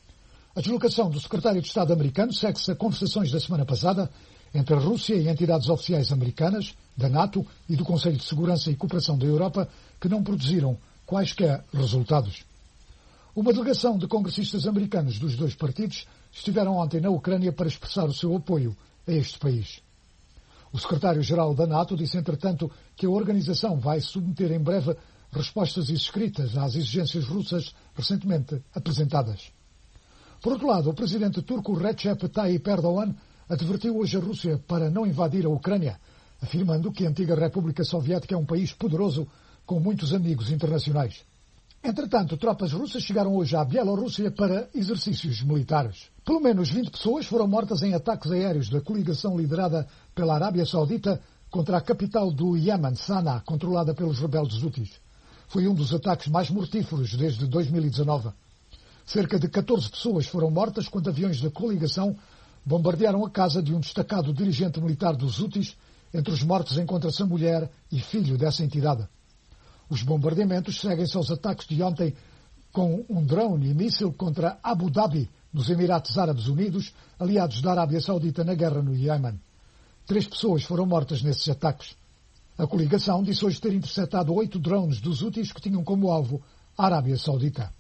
Speaker 1: A deslocação do secretário de Estado americano segue-se a conversações da semana passada entre a Rússia e entidades oficiais americanas, da NATO e do Conselho de Segurança e Cooperação da Europa, que não produziram quaisquer resultados. Uma delegação de congressistas americanos dos dois partidos estiveram ontem na Ucrânia para expressar o seu apoio a este país. O secretário-geral da NATO disse, entretanto, que a organização vai submeter em breve respostas escritas às exigências russas recentemente apresentadas. Por outro lado, o presidente turco Recep Tayyip Erdogan advertiu hoje a Rússia para não invadir a Ucrânia, afirmando que a antiga República Soviética é um país poderoso com muitos amigos internacionais. Entretanto, tropas russas chegaram hoje à Bielorrússia para exercícios militares. Pelo menos vinte pessoas foram mortas em ataques aéreos da coligação liderada pela Arábia Saudita contra a capital do Iémen, Sanaa, controlada pelos rebeldes Houthis. Foi um dos ataques mais mortíferos desde dois mil e dezanove. Cerca de catorze pessoas foram mortas quando aviões da coligação bombardearam a casa de um destacado dirigente militar dos Houthis. Entre os mortos encontra-se a mulher e filho dessa entidade. Os bombardeamentos seguem-se aos ataques de ontem com um drone e míssil contra Abu Dhabi, nos Emirados Árabes Unidos, aliados da Arábia Saudita na guerra no Iémen. Três pessoas foram mortas nesses ataques. A coligação disse hoje ter interceptado oito drones dos Houthis que tinham como alvo a Arábia Saudita.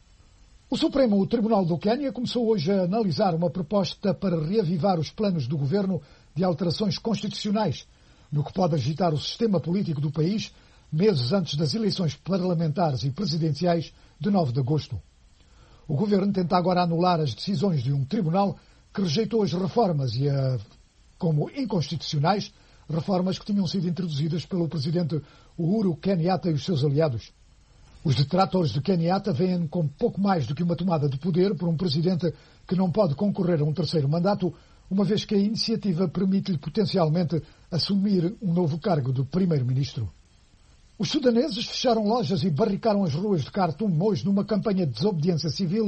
Speaker 1: O Supremo Tribunal do Quênia começou hoje a analisar uma proposta para reavivar os planos do governo de alterações constitucionais, no que pode agitar o sistema político do país, meses antes das eleições parlamentares e presidenciais de nove de agosto. O governo tenta agora anular as decisões de um tribunal que rejeitou as reformas e a, como inconstitucionais, reformas que tinham sido introduzidas pelo presidente Uhuru Kenyatta e os seus aliados. Os detratores de Kenyatta veem como pouco mais do que uma tomada de poder por um presidente que não pode concorrer a um terceiro mandato, uma vez que a iniciativa permite-lhe potencialmente assumir um novo cargo de primeiro-ministro. Os sudaneses fecharam lojas e barricaram as ruas de Khartoum hoje numa campanha de desobediência civil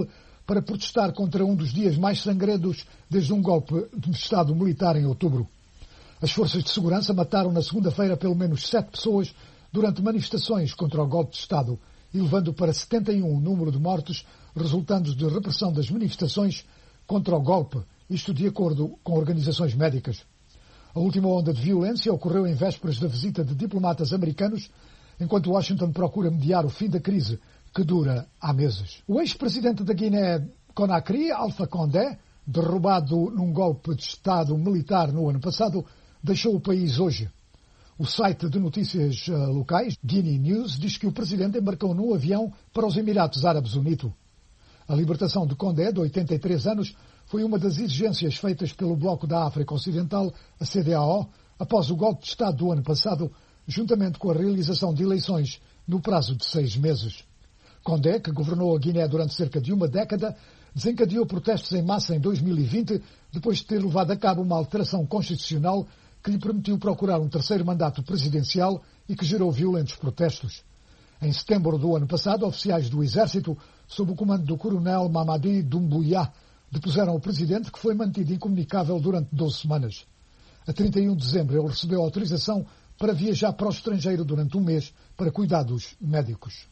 Speaker 1: para protestar contra um dos dias mais sangrentos desde um golpe de Estado militar em outubro. As forças de segurança mataram na segunda-feira pelo menos sete pessoas durante manifestações contra o golpe de Estado, elevando para setenta e um o número de mortos resultantes de repressão das manifestações contra o golpe, isto de acordo com organizações médicas. A última onda de violência ocorreu em vésperas da visita de diplomatas americanos, enquanto Washington procura mediar o fim da crise, que dura há meses. O ex-presidente da Guiné-Conakry, Alpha Condé, derrubado num golpe de Estado militar no ano passado, deixou o país hoje. O site de notícias uh, locais, Guinea News, diz que o presidente embarcou num avião para os Emirados Árabes Unidos. A libertação de Condé, de oitenta e três anos, foi uma das exigências feitas pelo Bloco da África Ocidental, a C D A O, após o golpe de Estado do ano passado, juntamente com a realização de eleições no prazo de seis meses. Condé, que governou a Guiné durante cerca de uma década, desencadeou protestos em massa em dois mil e vinte, depois de ter levado a cabo uma alteração constitucional que lhe permitiu procurar um terceiro mandato presidencial e que gerou violentos protestos. Em setembro do ano passado, oficiais do Exército, sob o comando do coronel Mamadi Doumbouya, depuseram o presidente, que foi mantido incomunicável durante doze semanas. A trinta e um de dezembro, ele recebeu autorização para viajar para o estrangeiro durante um mês para cuidados médicos.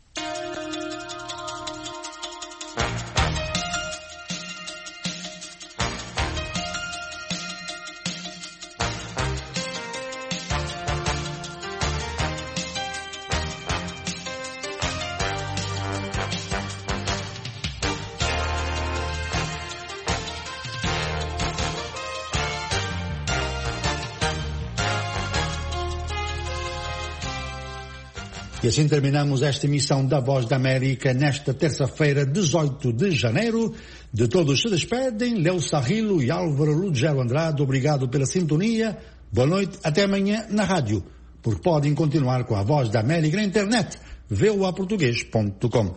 Speaker 7: E assim terminamos esta emissão da Voz da América nesta terça-feira, dezoito de janeiro. De todos se despedem Léo Sarrilo e Álvaro Lugero Andrade. Obrigado pela sintonia. Boa noite. Até amanhã na rádio. Porque podem continuar com a Voz da América na internet. v o a português ponto com.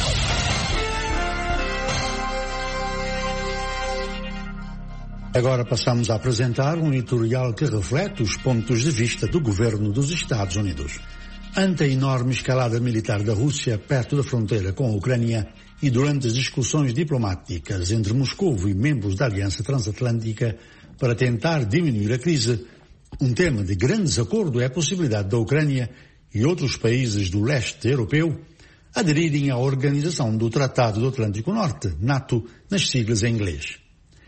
Speaker 7: Agora passamos a apresentar um editorial que reflete os pontos de vista do governo dos Estados Unidos. Ante a enorme escalada militar da Rússia perto da fronteira com a Ucrânia e durante as discussões diplomáticas entre Moscou e membros da Aliança Transatlântica para tentar diminuir a crise, um tema de grande desacordo é a possibilidade da Ucrânia e outros países do leste europeu aderirem à Organização do Tratado do Atlântico Norte, NATO, nas siglas em inglês.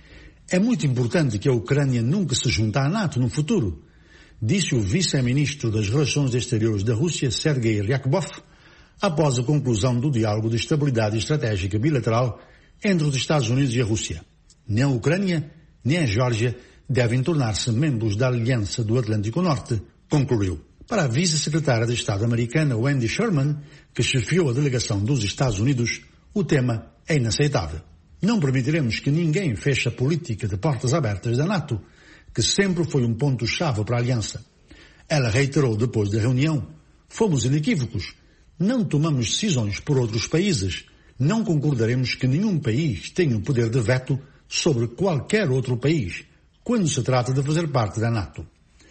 Speaker 7: É muito importante que a Ucrânia nunca se junte à NATO no futuro, disse o vice-ministro das Relações Exteriores da Rússia, Sergei Ryabkov, após a conclusão do diálogo de estabilidade estratégica bilateral entre os Estados Unidos e a Rússia. Nem a Ucrânia, nem a Geórgia devem tornar-se membros da Aliança do Atlântico Norte, concluiu. Para a vice-secretária de Estado americana, Wendy Sherman, que chefiou a delegação dos Estados Unidos, o tema é inaceitável. Não permitiremos que ninguém feche a política de portas abertas da NATO, que sempre foi um ponto-chave para a aliança. Ela reiterou depois da reunião: fomos inequívocos, não tomamos decisões por outros países, não concordaremos que nenhum país tenha o poder de veto sobre qualquer outro país, quando se trata de fazer parte da NATO.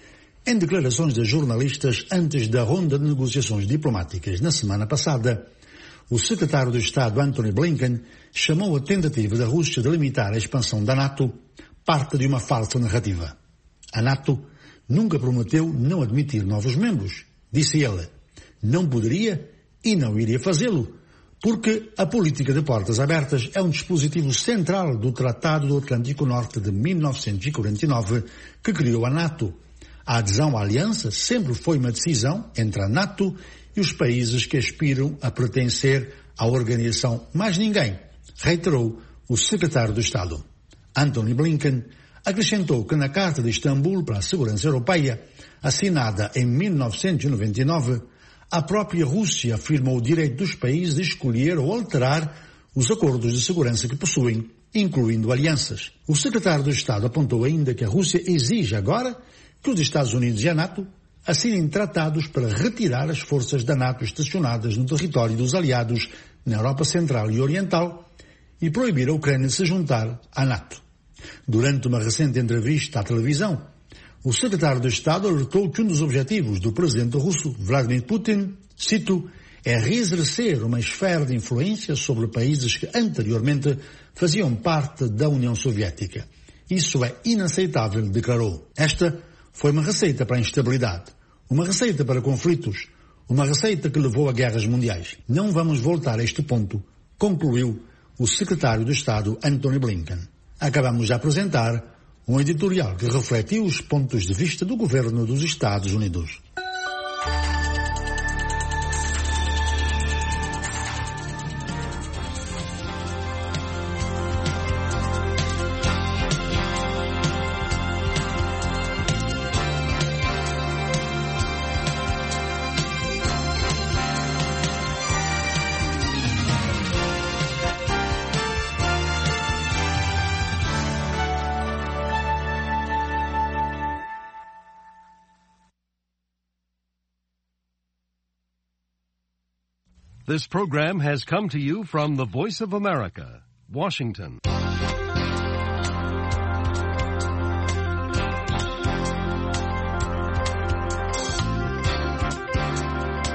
Speaker 7: Em declarações de jornalistas antes da ronda de negociações diplomáticas na semana passada, o secretário de Estado Antony Blinken chamou a tentativa da Rússia de limitar a expansão da NATO parte de uma falsa narrativa. A NATO nunca prometeu não admitir novos membros, disse ele. Não poderia e não iria fazê-lo, porque a política de portas abertas é um dispositivo central do Tratado do Atlântico Norte de mil novecentos e quarenta e nove, que criou a NATO. A adesão à aliança sempre foi uma decisão entre a NATO e os países que aspiram a pertencer à organização. Mais ninguém, reiterou o secretário de Estado. Antony Blinken acrescentou que na Carta de Istambul para a Segurança Europeia, assinada em mil novecentos e noventa e nove, a própria Rússia afirmou o direito dos países de escolher ou alterar os acordos de segurança que possuem, incluindo alianças. O secretário de Estado apontou ainda que a Rússia exige agora que os Estados Unidos e a NATO assinem tratados para retirar as forças da NATO estacionadas no território dos aliados na Europa Central e Oriental e proibir a Ucrânia de se juntar à NATO. Durante uma recente entrevista à televisão, o secretário de Estado alertou que um dos objetivos do presidente russo, Vladimir Putin, cito, é reexercer uma esfera de influência sobre países que anteriormente faziam parte da União Soviética. Isso é inaceitável, declarou. Esta foi uma receita para a instabilidade, uma receita para conflitos, uma receita que levou a guerras mundiais. Não vamos voltar a este ponto, concluiu o secretário de Estado Antony Blinken. Acabamos de apresentar um editorial que refletiu os pontos de vista do governo dos Estados Unidos.
Speaker 17: This program has come to you from the Voice of America, Washington.